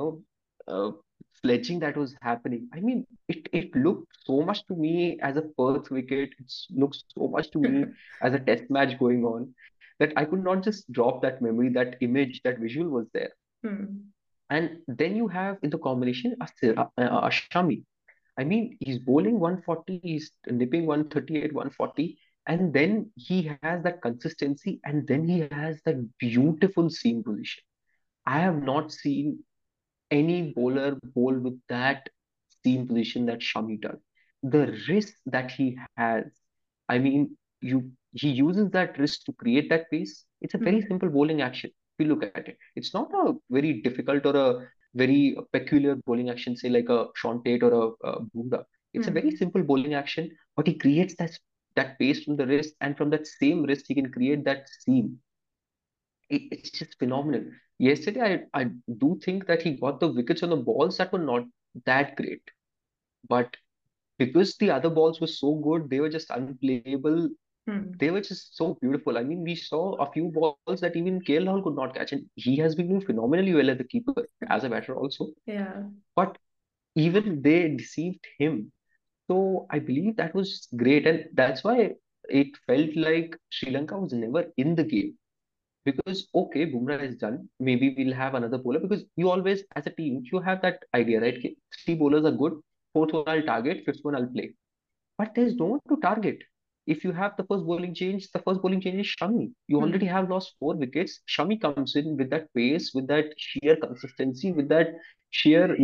uh, sledging that was happening. I mean, it looked so much to me as a Perth wicket. It looks so much to me as a test match going on, that I could not just drop that memory, that image, that visual was there. Hmm. And then you have in the combination Ashami. I mean, he's bowling 140, he's nipping 138, 140, and then he has that consistency, and then he has that beautiful seam position. I have not seen any bowler bowl with that seam position that Shami does. The wrist that he has, I mean, he uses that wrist to create that pace. It's a very Hmm. simple bowling action. If you look at it, it's not a very difficult or a very peculiar bowling action, say like a Sean Tate or a Bumrah. It's a very Hmm. simple bowling action, but he creates that pace from the wrist, and from that same wrist, he can create that seam. It's just phenomenal. Yesterday, I do think that he got the wickets on the balls that were not that great. But because the other balls were so good, they were just unplayable. Hmm. They were just so beautiful. I mean, we saw a few balls that even KL Rahul could not catch, and he has been doing phenomenally well as a keeper, as a batter also. Yeah. But even they deceived him. So I believe that was great, and that's why it felt like Sri Lanka was never in the game. Because okay, Bumrah is done. Maybe we'll have another bowler, because you always, as a team, you have that idea, right? कि three bowlers are good. Fourth one I'll target. Fifth one I'll play. But there's no one to target. If you have the first bowling change is Shami. You already Hmm. have lost 4 wickets. Shami comes in with that pace, with that sheer consistency, with that sheer,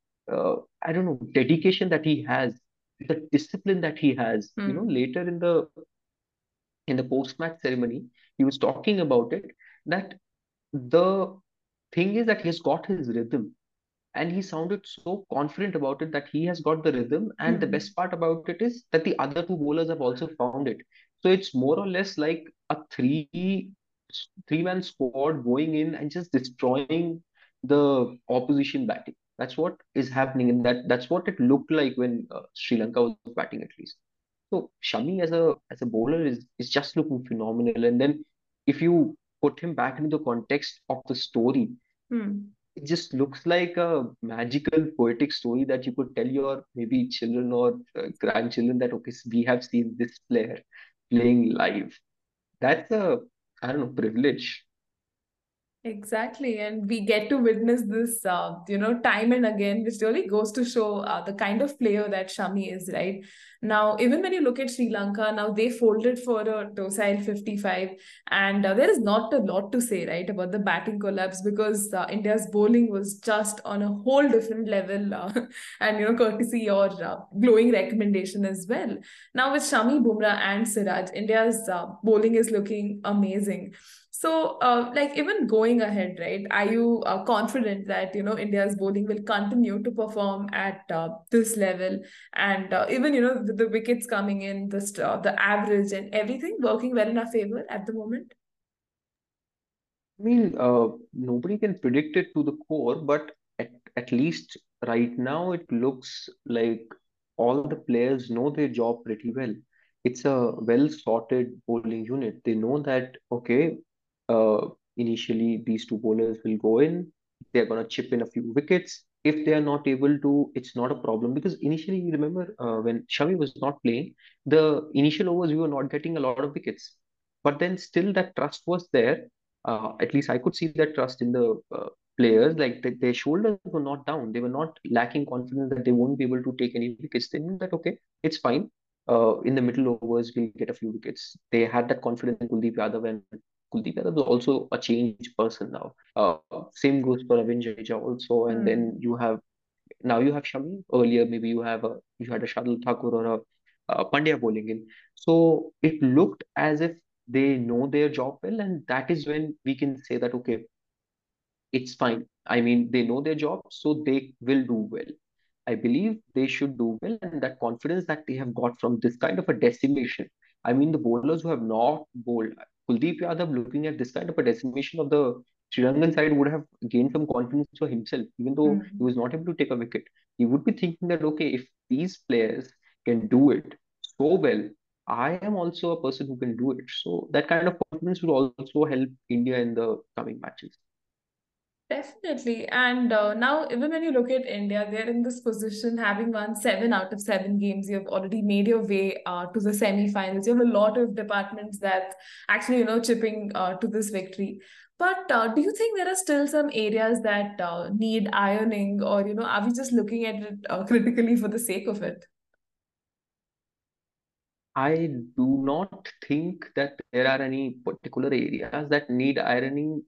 I don't know, dedication that he has, the discipline that he has. Hmm. Later in the post-match ceremony, he was talking about it, that the thing is that he has got his rhythm, and he sounded so confident about it, that he has got the rhythm, and the Hmm. best part about it is that the other two bowlers have also found it. So it's more or less like a three-man squad going in and just destroying the opposition batting. That's what is happening, and that's what it looked like when Sri Lanka was batting, at least. So Shami as a bowler is just looking phenomenal. And then if you put him back into the context of the story, Hmm. it just looks like a magical poetic story that you could tell your maybe children or grandchildren, that okay, we have seen this player playing live. That's a, I don't know, privilege. Exactly, and we get to witness this, time and again, which really goes to show the kind of player that Shami is, right? Now, even when you look at Sri Lanka, now they folded for a docile 55, and there is not a lot to say, right, about the batting collapse because India's bowling was just on a whole different level, and courtesy or glowing recommendation as well. Now, with Shami, Bumrah, and Siraj, India's bowling is looking amazing. So, like even going ahead, right? Are you confident that India's bowling will continue to perform at this level, and even with the wickets coming in, the average and everything working well in our favor at the moment? I mean, nobody can predict it to the core, but at least right now it looks like all the players know their job pretty well. It's a well sorted bowling unit. They know that, okay, uh, initially these two bowlers will go in, they're going to chip in a few wickets. If they are not able to, it's not a problem because initially, you remember when Shavi was not playing, the initial overs we were not getting a lot of wickets. But then still that trust was there. At least I could see that trust in the players. Like their shoulders were not down. They were not lacking confidence that they won't be able to take any wickets. They knew that okay, it's fine. In the middle overs, we'll get a few wickets. They had that confidence in Kuldeep Yadav, and Kuldeep Yadav is also a changed person now. Same goes for Ravin Jadeja also. And then Hmm. you have Shami. Earlier, maybe you had a Shardul Thakur or a Pandya bowling in. So it looked as if they know their job well, and that is when we can say that okay, it's fine. I mean, they know their job, so they will do well. I believe they should do well, and that confidence that they have got from this kind of a decimation. I mean, the bowlers who have not bowled, Kuldeep Yadav, looking at this kind of a decimation of the Sri Lankan side, would have gained some confidence for himself, even though he Hmm. was not able to take a wicket. He would be thinking that, okay, if these players can do it so well, I am also a person who can do it. So that kind of confidence will also help India in the coming matches. Definitely. And now, even when you look at India, they're in this position having won 7 out of 7 games. You've already made your way to the semi-finals. You have a lot of departments that actually, chipping to this victory. But do you think there are still some areas that need ironing, or, are we just looking at it critically for the sake of it? I do not think that there are any particular areas that need ironing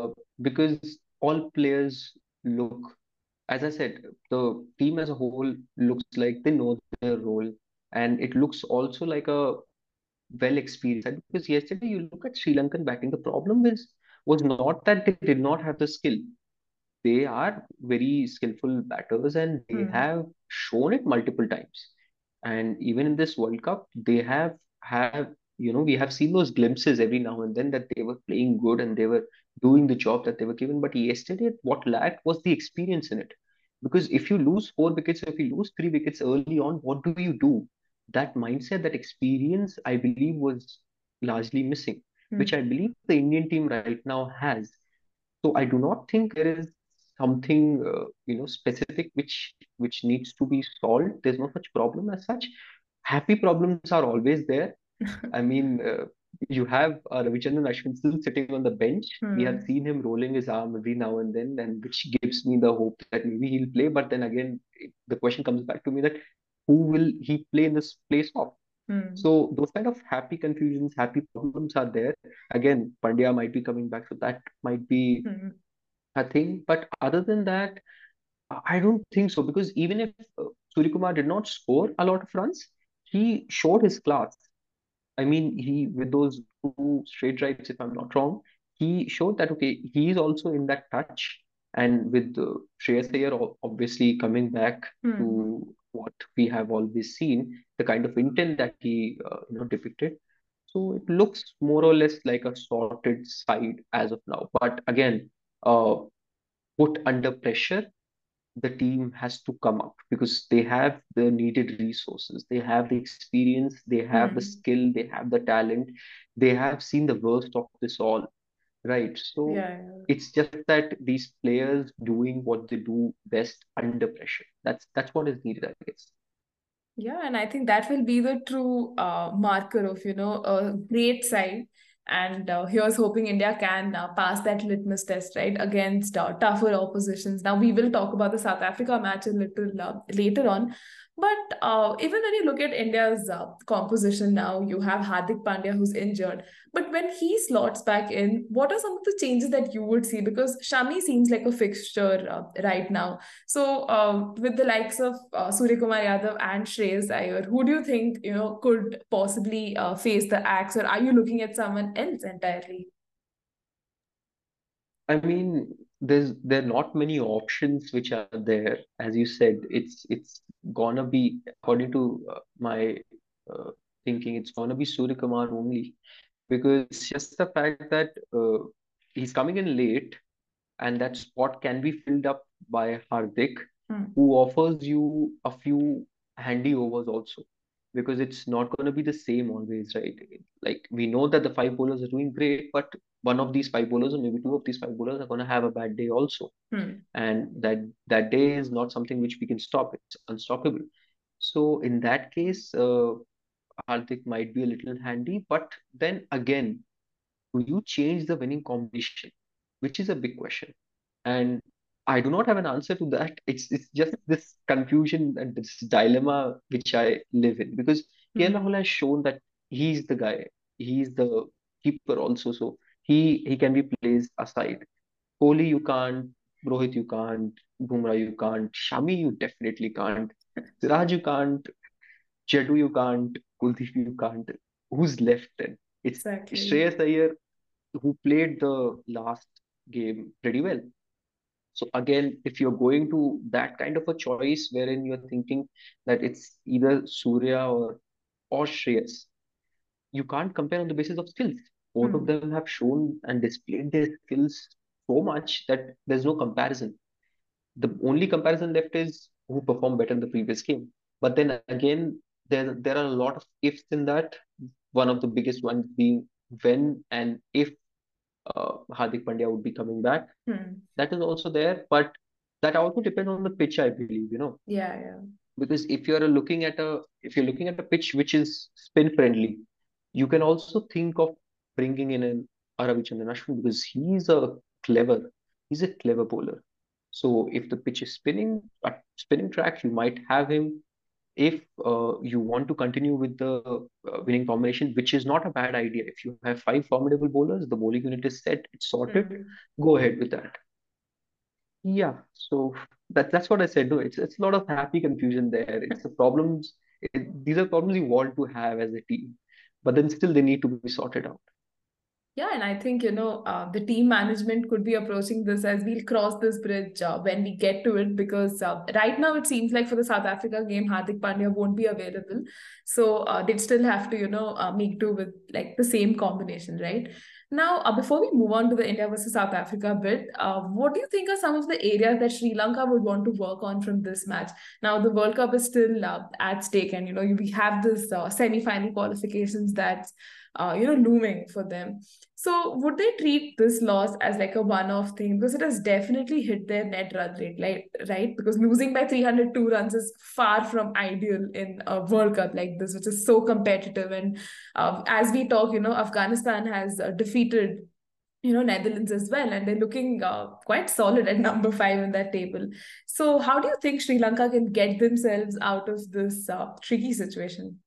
because all players look, as I said, the team as a whole looks like they know their role, and it looks also like a well experienced side. Because yesterday you look at Sri Lankan batting, the problem was not that they did not have the skill. They are very skillful batters and they Hmm. have shown it multiple times. And even in this World Cup, they have we have seen those glimpses every now and then that they were playing good and they were doing the job that they were given. But yesterday, what lacked was the experience in it. Because if you lose 4 wickets, if you lose 3 wickets early on, what do you do? That mindset, that experience, I believe, was largely missing, which I Hmm. believe the Indian team right now has. So I do not think there is something specific which needs to be solved. There's no such problem as such. Happy problems are always there. I mean, you have Ravichandran Ashwin still sitting on the bench. We have Hmm. seen him rolling his arm every now and then, and which gives me the hope that maybe he'll play. But then again, the question comes back to me that who will he play in this place of? Hmm. So those kind of happy confusions, happy problems are there. Again, Pandya might be coming back, so that might be Hmm. a thing. But other than that, I don't think so because even if Suryakumar did not score a lot of runs, he showed his class. I mean, he with those 2 straight drives, if I'm not wrong, he showed that okay, he is also in that touch. And with Shreyas Iyer obviously coming back Hmm. to what we have always seen, the kind of intent that he depicted. So it looks more or less like a sorted side as of now. But again, uh, put under pressure, the team has to come up because they have the needed resources, they have the experience, they have the Hmm. skill, they have the talent, they have seen the worst of this all, right? So Yeah. Yeah. it's just that these players doing what they do best under pressure. That's what is needed, I guess. Yeah, and I think that will be the true marker of, a great side. And here's hoping India can pass that litmus test, right, against tougher oppositions. Now, we will talk about the South Africa match a little later on. But even when you look at India's composition now, you have Hardik Pandya who's injured. But when he slots back in, what are some of the changes that you would see? Because Shami seems like a fixture right now. So, with the likes of Surya Kumar Yadav and Shreyas Iyer, who do you think could possibly face the axe, or are you looking at someone else entirely? I mean, there are not many options which are there. As you said, it's gonna be according to my uh, thinking, it's gonna be Surya Kumar only because it's just the fact that he's coming in late, and that spot can be filled up by Hardik, Hmm. who offers you a few handy overs also, because it's not going to be the same always, right? Like we know that the five bowlers are doing great, but one of these five bowlers, or maybe two of these five bowlers, are going to have a bad day also, Hmm. and that day is not something which we can stop. It's unstoppable. So in that case, Hardik might be a little handy, but then again, do you change the winning combination? Which is a big question. And I do not have an answer to that. It's just this confusion and this dilemma which I live in. Because KL Hmm. Rahul has shown that he's the guy. He's the keeper also. So he can be placed aside. Kohli you can't, Rohit you can't, Bumrah you can't, Shami you definitely can't, Siraj you can't, Jadu you can't, Kuldeep you can't. Who's left then? It's Exactly. Shreyas Iyer who played the last game pretty well. So again, if you're going to that kind of a choice wherein you're thinking that it's either Surya or Shreyas, you can't compare on the basis of skills. Both of Hmm. them have shown and displayed their skills so much that there's no comparison. The only comparison left is who performed better in the previous game. But then again, there are a lot of ifs in that. One of the biggest ones being when and if Hardik Pandya would be coming back. Hmm. That is also there, but that also depends on the pitch, I believe, Yeah, yeah. because if you're looking at a pitch which is spin friendly, you can also think of bringing in an Ravichandran Ashwin because clever, he's a clever bowler. So if the pitch is spinning, a spinning track, you might have him. If you want to continue with the winning combination, which is not a bad idea, if you have five formidable bowlers, the bowling unit is set, it's sorted, Hmm. go ahead with that. Yeah, so that's what I said. No, it's a lot of happy confusion there. It's the problems. These are problems you want to have as a team, but then still they need to be sorted out. Yeah, and I think, the team management could be approaching this as we'll cross this bridge when we get to it, because right now it seems like for the South Africa game, Hardik Pandya won't be available. So they'd still have to, make do with like the same combination, right? Now, before we move on to the India versus South Africa bit, what do you think are some of the areas that Sri Lanka would want to work on from this match? Now, the World Cup is still at stake, and, we have this semi-final qualifications that's, looming for them. So would they treat this loss as like a one-off thing? Because it has definitely hit their net run rate, like, right? Because losing by 302 runs is far from ideal in a World Cup like this, which is so competitive. And as we talk, Afghanistan has defeated, Netherlands as well, and they're looking quite solid at number five in that table. So how do you think Sri Lanka can get themselves out of this tricky situation?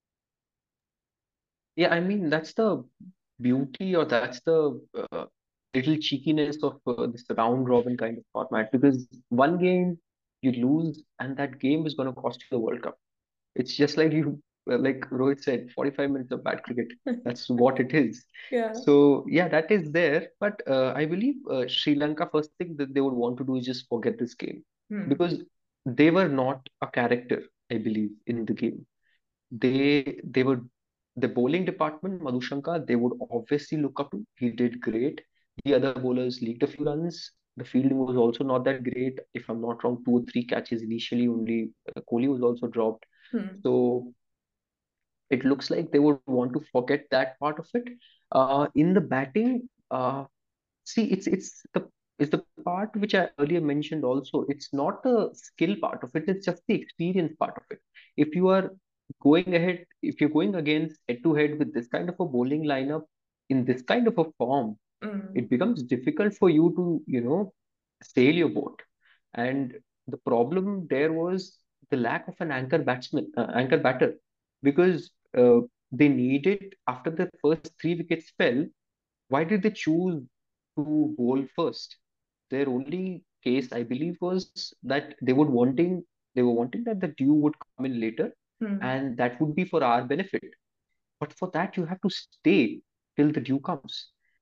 Yeah, I mean that's the beauty, or that's the little cheekiness of this round robin kind of format. Because one game you lose, and that game is going to cost you the World Cup. It's just like like Rohit said, 45 minutes of bad cricket. That's what it is. Yeah. So yeah, that is there. But I believe Sri Lanka first thing that they would want to do is just forget this game Hmm. because they were not a character, I believe, in the game. They were the bowling department, Madhushanka, they would obviously look up to. He did great. The other bowlers leaked a few runs. The fielding was also not that great. If I'm not wrong, two or three catches initially. Only Kohli was also dropped. Hmm. So it looks like they would want to forget that part of it. In the batting, see, it's the part which I earlier mentioned also. It's not the skill part of it, it's just the experience part of it. If you are if you're going against head to head with this kind of a bowling lineup in this kind of a form, Hmm. it becomes difficult for you to, sail your boat. And the problem there was the lack of an anchor batter, because they needed, after the first three wickets fell, why did they choose to bowl first? Their only case, I believe, was that they were wanting that the dew would come in later, Hmm. and that would be for our benefit. But for that, you have to stay till the dew comes.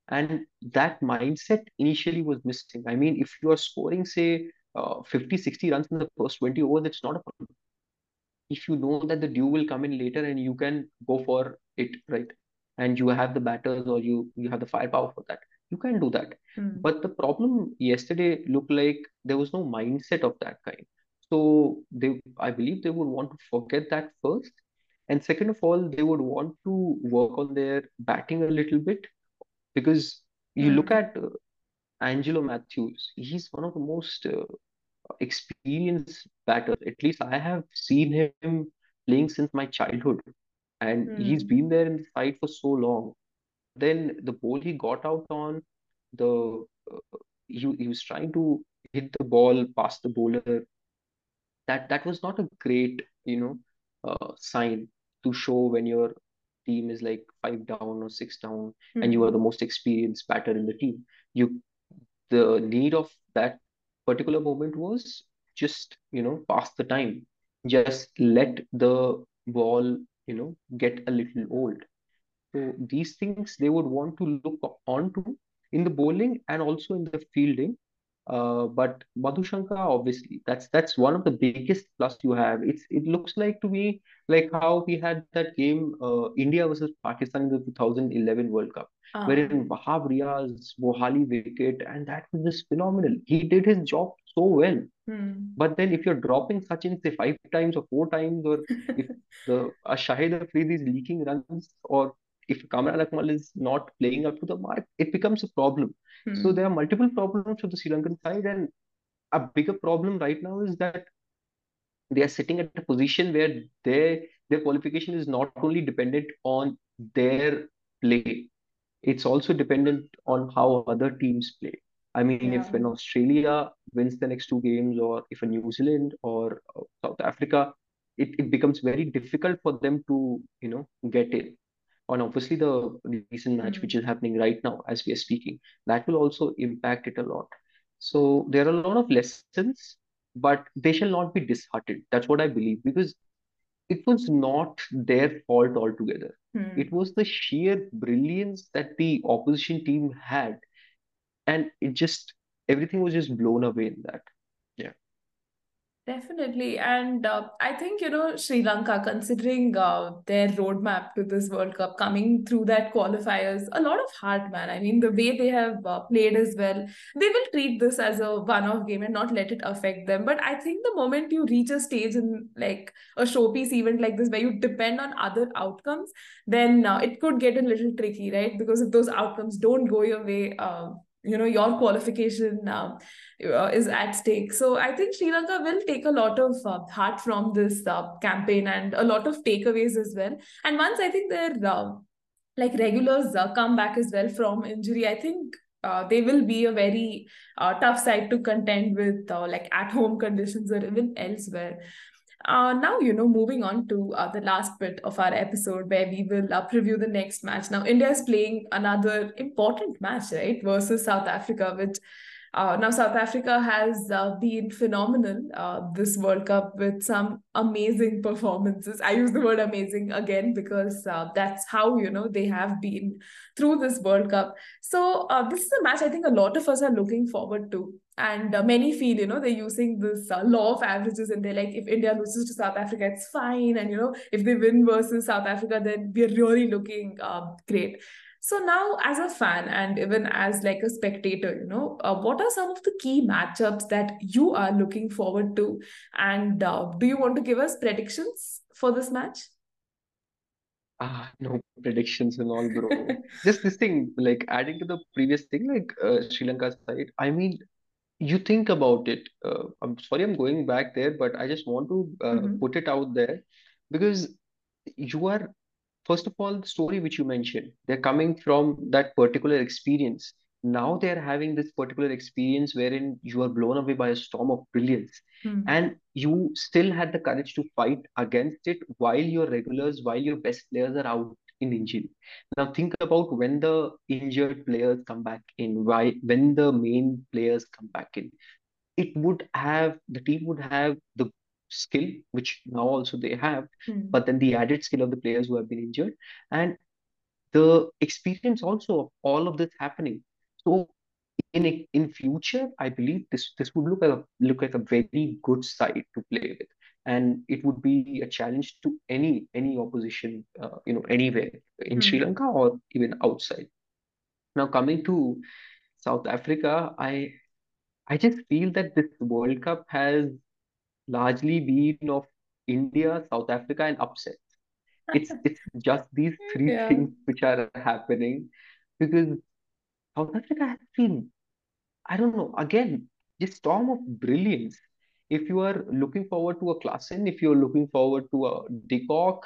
And that mindset initially was missing. I mean, if you are scoring, say, 50, 60 runs in the first 20 overs, it's not a problem. If you know that the dew will come in later and you can go for it, right? And you have the batters or you have the firepower for that, you can do that. Hmm. But the problem yesterday looked like there was no mindset of that kind. So I believe they would want to forget that first. And second of all, they would want to work on their batting a little bit because you look Hmm. at Angelo Matthews, he's one of the most experienced batters. At least I have seen him playing since my childhood, and he's Hmm. been there in the side for so long. Then the ball he got out on, the he was trying to hit the ball past the bowler. That was not a great, sign to show when your team is like five down or six down, and you are Hmm. the most experienced batter in the team. You The need of that particular moment was just pass the time, just let the ball get a little old. So these things they would want to look onto in the bowling and also in the fielding. But Madhushanka, obviously, that's one of the biggest plus you have. It looks like to me like how we had that game, India versus Pakistan in the 2011 World Cup, Ah. wherein Wahab Riaz, Mohali wicket, and that was just phenomenal. He did his job so well. Hmm. But then if you're dropping Sachin say five times or four times, or if the Shahid Afridi is leaking runs, or if Kamran Akmal is not playing up to the mark, it becomes a problem. So there Hmm. are multiple problems for the Sri Lankan side, and a bigger problem right now is that they are sitting at a position where their qualification is not only dependent on their play, it's also dependent on how other teams play. I mean, if Yeah. an Australia wins the next two games, or if a New Zealand or South Africa, it becomes very difficult for them to, get in. And obviously, the recent match which Hmm. is happening right now as we are speaking, that will also impact it a lot. So there are a lot of lessons, but they shall not be disheartened. That's what I believe, because it was not their fault altogether. It Hmm. was the sheer brilliance that the opposition team had, and everything was just blown away in that. Yeah. Definitely. And I think, Sri Lanka, considering their roadmap to this World Cup, coming through that qualifiers, a lot of heart, man. I mean, the way they have played as well, they will treat this as a one-off game and not let it affect them. But I think the moment you reach a stage in like a showpiece event like this, where you depend on other outcomes, then it could get a little tricky, right? Because if those outcomes don't go your way, your qualification is at stake. So I think Sri Lanka will take a lot of heart from this campaign and a lot of takeaways as well. And once I think their like regulars come back as well from injury, I think they will be a very tough side to contend with, like at home conditions or even elsewhere. Now, moving on to the last bit of our episode where we will preview the next match. Now, India is playing another important match, right, versus South Africa, which now South Africa has been phenomenal this World Cup with some amazing performances. I use the word amazing again because that's how, they have been through this World Cup. So this is a match I think a lot of us are looking forward to. And many feel, they're using this law of averages and they're like, if India loses to South Africa, it's fine. And, if they win versus South Africa, then we're really looking great. So now, as a fan and even as like a spectator, what are some of the key matchups that you are looking forward to? And do you want to give us predictions for this match? No predictions and all, bro. Just this thing, like adding to the previous thing, like Sri Lanka side. I mean, you think about it. I'm sorry, I'm going back there, but I just want to Hmm. put it out there because you are, first of all, the story which you mentioned, they're coming from that particular experience. Now they're having this particular experience wherein you are blown away by a storm of brilliance, Hmm. and you still had the courage to fight against it while your regulars, while your best players are out in injury. Now think about when the injured players come back in, why when the main players come back in, the team would have the skill which now also they have, Hmm. but then the added skill of the players who have been injured. And the experience also of all of this happening. So in future, I believe this would look like a very good side to play with, and it would be a challenge to any opposition, anywhere in Sri Hmm. Lanka or even outside. Now coming to South Africa, I just feel that this World Cup has largely been of India, South Africa, and upsets. It's just these three Yeah. things which are happening because South Africa has been, I don't know, again, this storm of brilliance. If you are looking forward to a Klassen, if you're looking forward to a De Kock,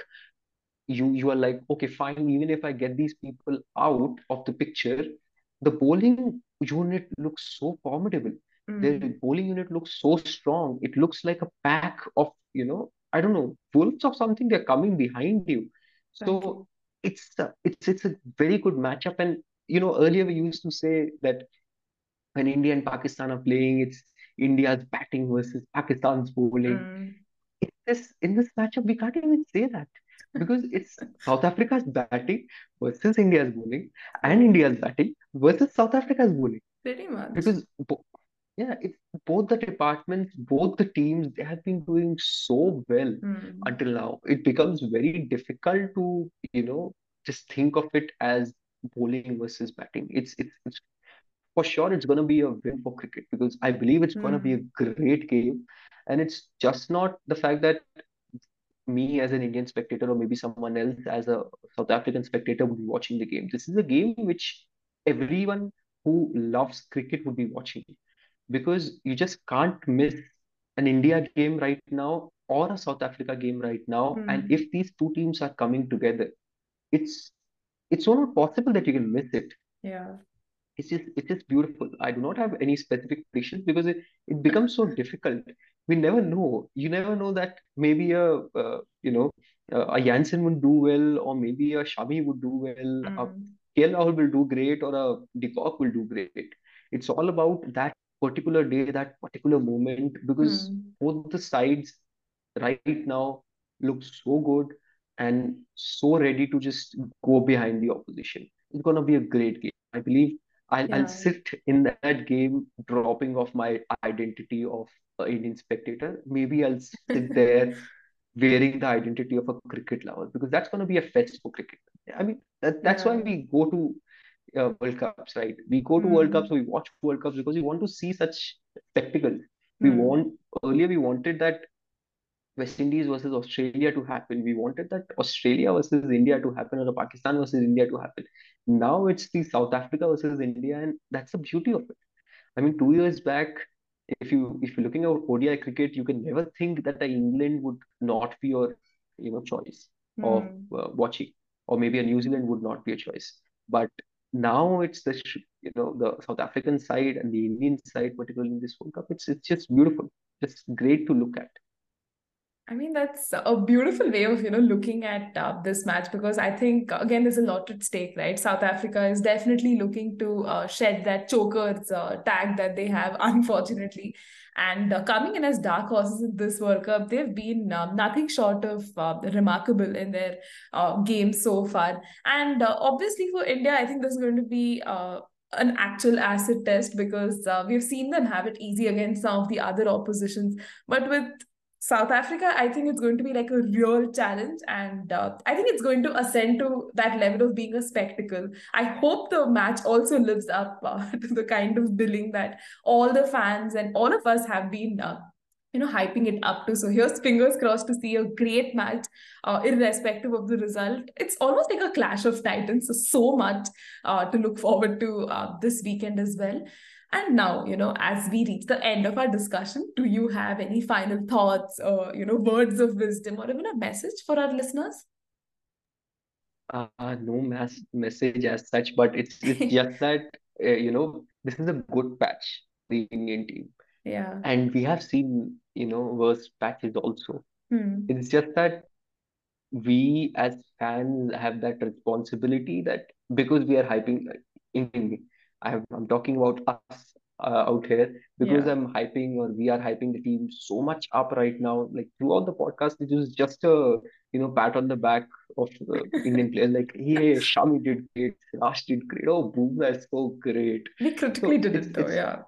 you are like, okay, fine, even if I get these people out of the picture, the bowling unit looks so formidable. The Hmm. bowling unit looks so strong. It looks like a pack of, I don't know, wolves or something. They're coming behind you. Exactly. So it's a very good matchup. And earlier we used to say that when India and Pakistan are playing, it's India's batting versus Pakistan's bowling. Hmm. In this matchup, we can't even say that because it's South Africa's batting versus India's bowling, and True. India's batting versus South Africa's bowling. Pretty much. Because yeah, it's both the departments, both the teams, they have been doing so well Hmm. until now. It becomes very difficult to just think of it as bowling versus batting. It's for sure it's going to be a win for cricket because I believe it's going to be a Hmm. great game. And it's just not the fact that me as an Indian spectator or maybe someone else as a South African spectator would be watching the game. This is a game which everyone who loves cricket would be watching because you just can't miss an India game right now or a South Africa game right now. And Hmm. if these two teams are coming together, it's it's not possible that you can miss it. Yeah. It's just beautiful. I do not have any specific predictions because it becomes so difficult. We never know. You never know that maybe a Jansen would do well, or maybe a Shami would do well, a Hmm. KL Rahul will do great, or a De Kock will do great. It's all about that particular day, that particular moment, because Hmm. both the sides right now look so good and so ready to just go behind the opposition. It's gonna be a great game. I believe I'll Yeah. sit in that game, dropping off my identity of an Indian spectator. Maybe I'll sit there wearing the identity of a cricket lover because that's going to be a fest for cricket. I mean, that's why Yeah. we go to World Cups, right? We go to World Cups, Hmm. we watch World Cups because we want to see such spectacles. We Hmm. want Earlier we wanted that West Indies versus Australia to happen. We wanted that Australia versus India to happen or the Pakistan versus India to happen. Now it's the South Africa versus India, and that's the beauty of it. I mean, 2 years back, if you're looking at ODI cricket, you can never think that the England would not be your choice of Hmm. watching, or maybe a New Zealand would not be a choice. But now it's the South African side and the Indian side, particularly in this World Cup. It's just beautiful, just great to look at. I mean, that's a beautiful way of, looking at this match because I think, again, there's a lot at stake, right? South Africa is definitely looking to shed that chokers tag that they have, unfortunately. And coming in as dark horses in this World Cup, they've been nothing short of remarkable in their games so far. And obviously for India, I think this is going to be an actual acid test because we've seen them have it easy against some of the other oppositions. But with South Africa, I think it's going to be like a real challenge, and I think it's going to ascend to that level of being a spectacle. I hope the match also lives up to the kind of billing that all the fans and all of us have been, hyping it up to. So here's fingers crossed to see a great match, irrespective of the result. It's almost like a clash of titans. So much to look forward to this weekend as well. And now, as we reach the end of our discussion, do you have any final thoughts or, words of wisdom or even a message for our listeners? No message as such, but it's just that this is a good patch, the Indian team, Yeah. and we have seen worse patches also. Hmm. It's just that we as fans have that responsibility that because we are hyping in I'm talking about us out here because Yeah. I'm hyping or we are hyping the team so much up right now. Like throughout the podcast, it was just a pat on the back of Indian players. Like, hey, Shami did great, Raj did great. Oh, Bumrah is so great. We critically So did it's it though, it's yeah.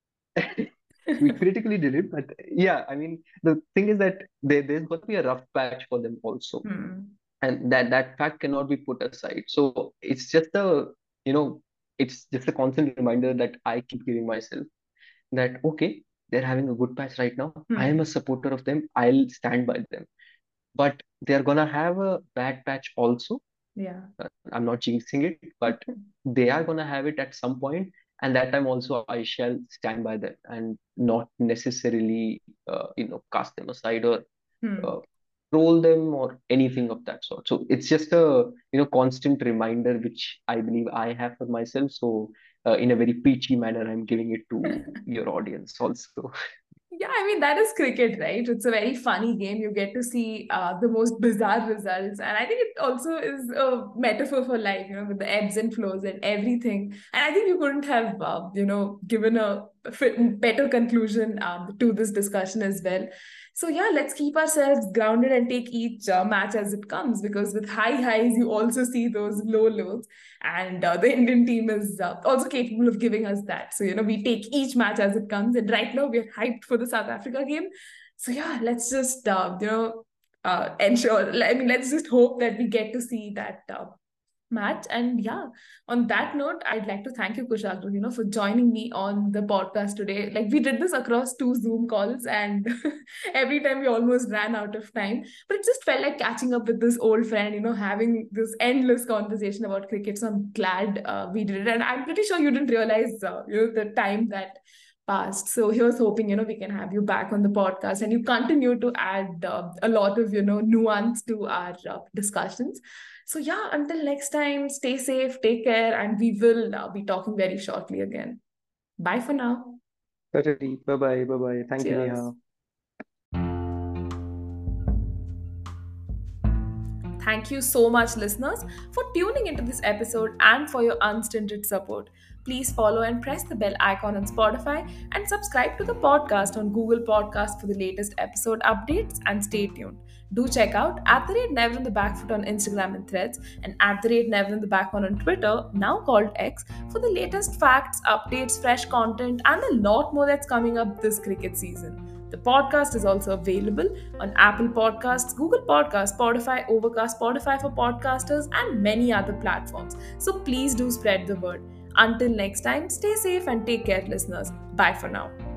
we critically did it, but yeah, I mean, the thing is that there's got to be a rough patch for them also, Hmm. and that fact cannot be put aside. So it's just a, you know, it's just a constant reminder that I keep giving myself, that okay, they're having a good patch right now. I am a Hmm. supporter of them. I'll stand by them. But they're gonna have a bad patch also. Yeah. I'm not jinxing it, but they are gonna have it at some point, and that time also I shall stand by them and not necessarily, cast them aside or Hmm. uh, troll them or anything of that sort. So it's just a, constant reminder which I believe I have for myself. So in a very peachy manner, I'm giving it to your audience also. Yeah, I mean, that is cricket, right? It's a very funny game. You get to see the most bizarre results. And I think it also is a metaphor for life, with the ebbs and flows and everything. And I think you couldn't have, given a better conclusion to this discussion as well. So, yeah, let's keep ourselves grounded and take each match as it comes, because with high highs, you also see those low lows. And the Indian team is also capable of giving us that. So, we take each match as it comes. And right now, we're hyped for the South Africa game. So, yeah, let's just, ensure, I mean, let's just hope that we get to see that match. And yeah, on that note, I'd like to thank you, Kushagra, for joining me on the podcast today. Like, we did this across two Zoom calls, and every time we almost ran out of time. But it just felt like catching up with this old friend, having this endless conversation about cricket. So I'm glad we did it. And I'm pretty sure you didn't realize, the time that passed. So here's hoping, we can have you back on the podcast and you continue to add a lot of, nuance to our discussions. So, yeah, until next time, stay safe, take care, and we will be talking very shortly again. Bye for now. Certainly. Bye bye. Bye bye. Thank you, Cheers. Neha. Thank you so much, listeners, for tuning into this episode and for your unstinted support. Please follow and press the bell icon on Spotify and subscribe to the podcast on Google Podcasts for the latest episode updates, and stay tuned. Do check out at the rate Never in the Backfoot on Instagram and Threads, and at the rate Never in the Backone on Twitter, now called X, for the latest facts, updates, fresh content, and a lot more that's coming up this cricket season. The podcast is also available on Apple Podcasts, Google Podcasts, Spotify, Overcast, Spotify for podcasters, and many other platforms. So please do spread the word. Until next time, stay safe and take care, listeners. Bye for now.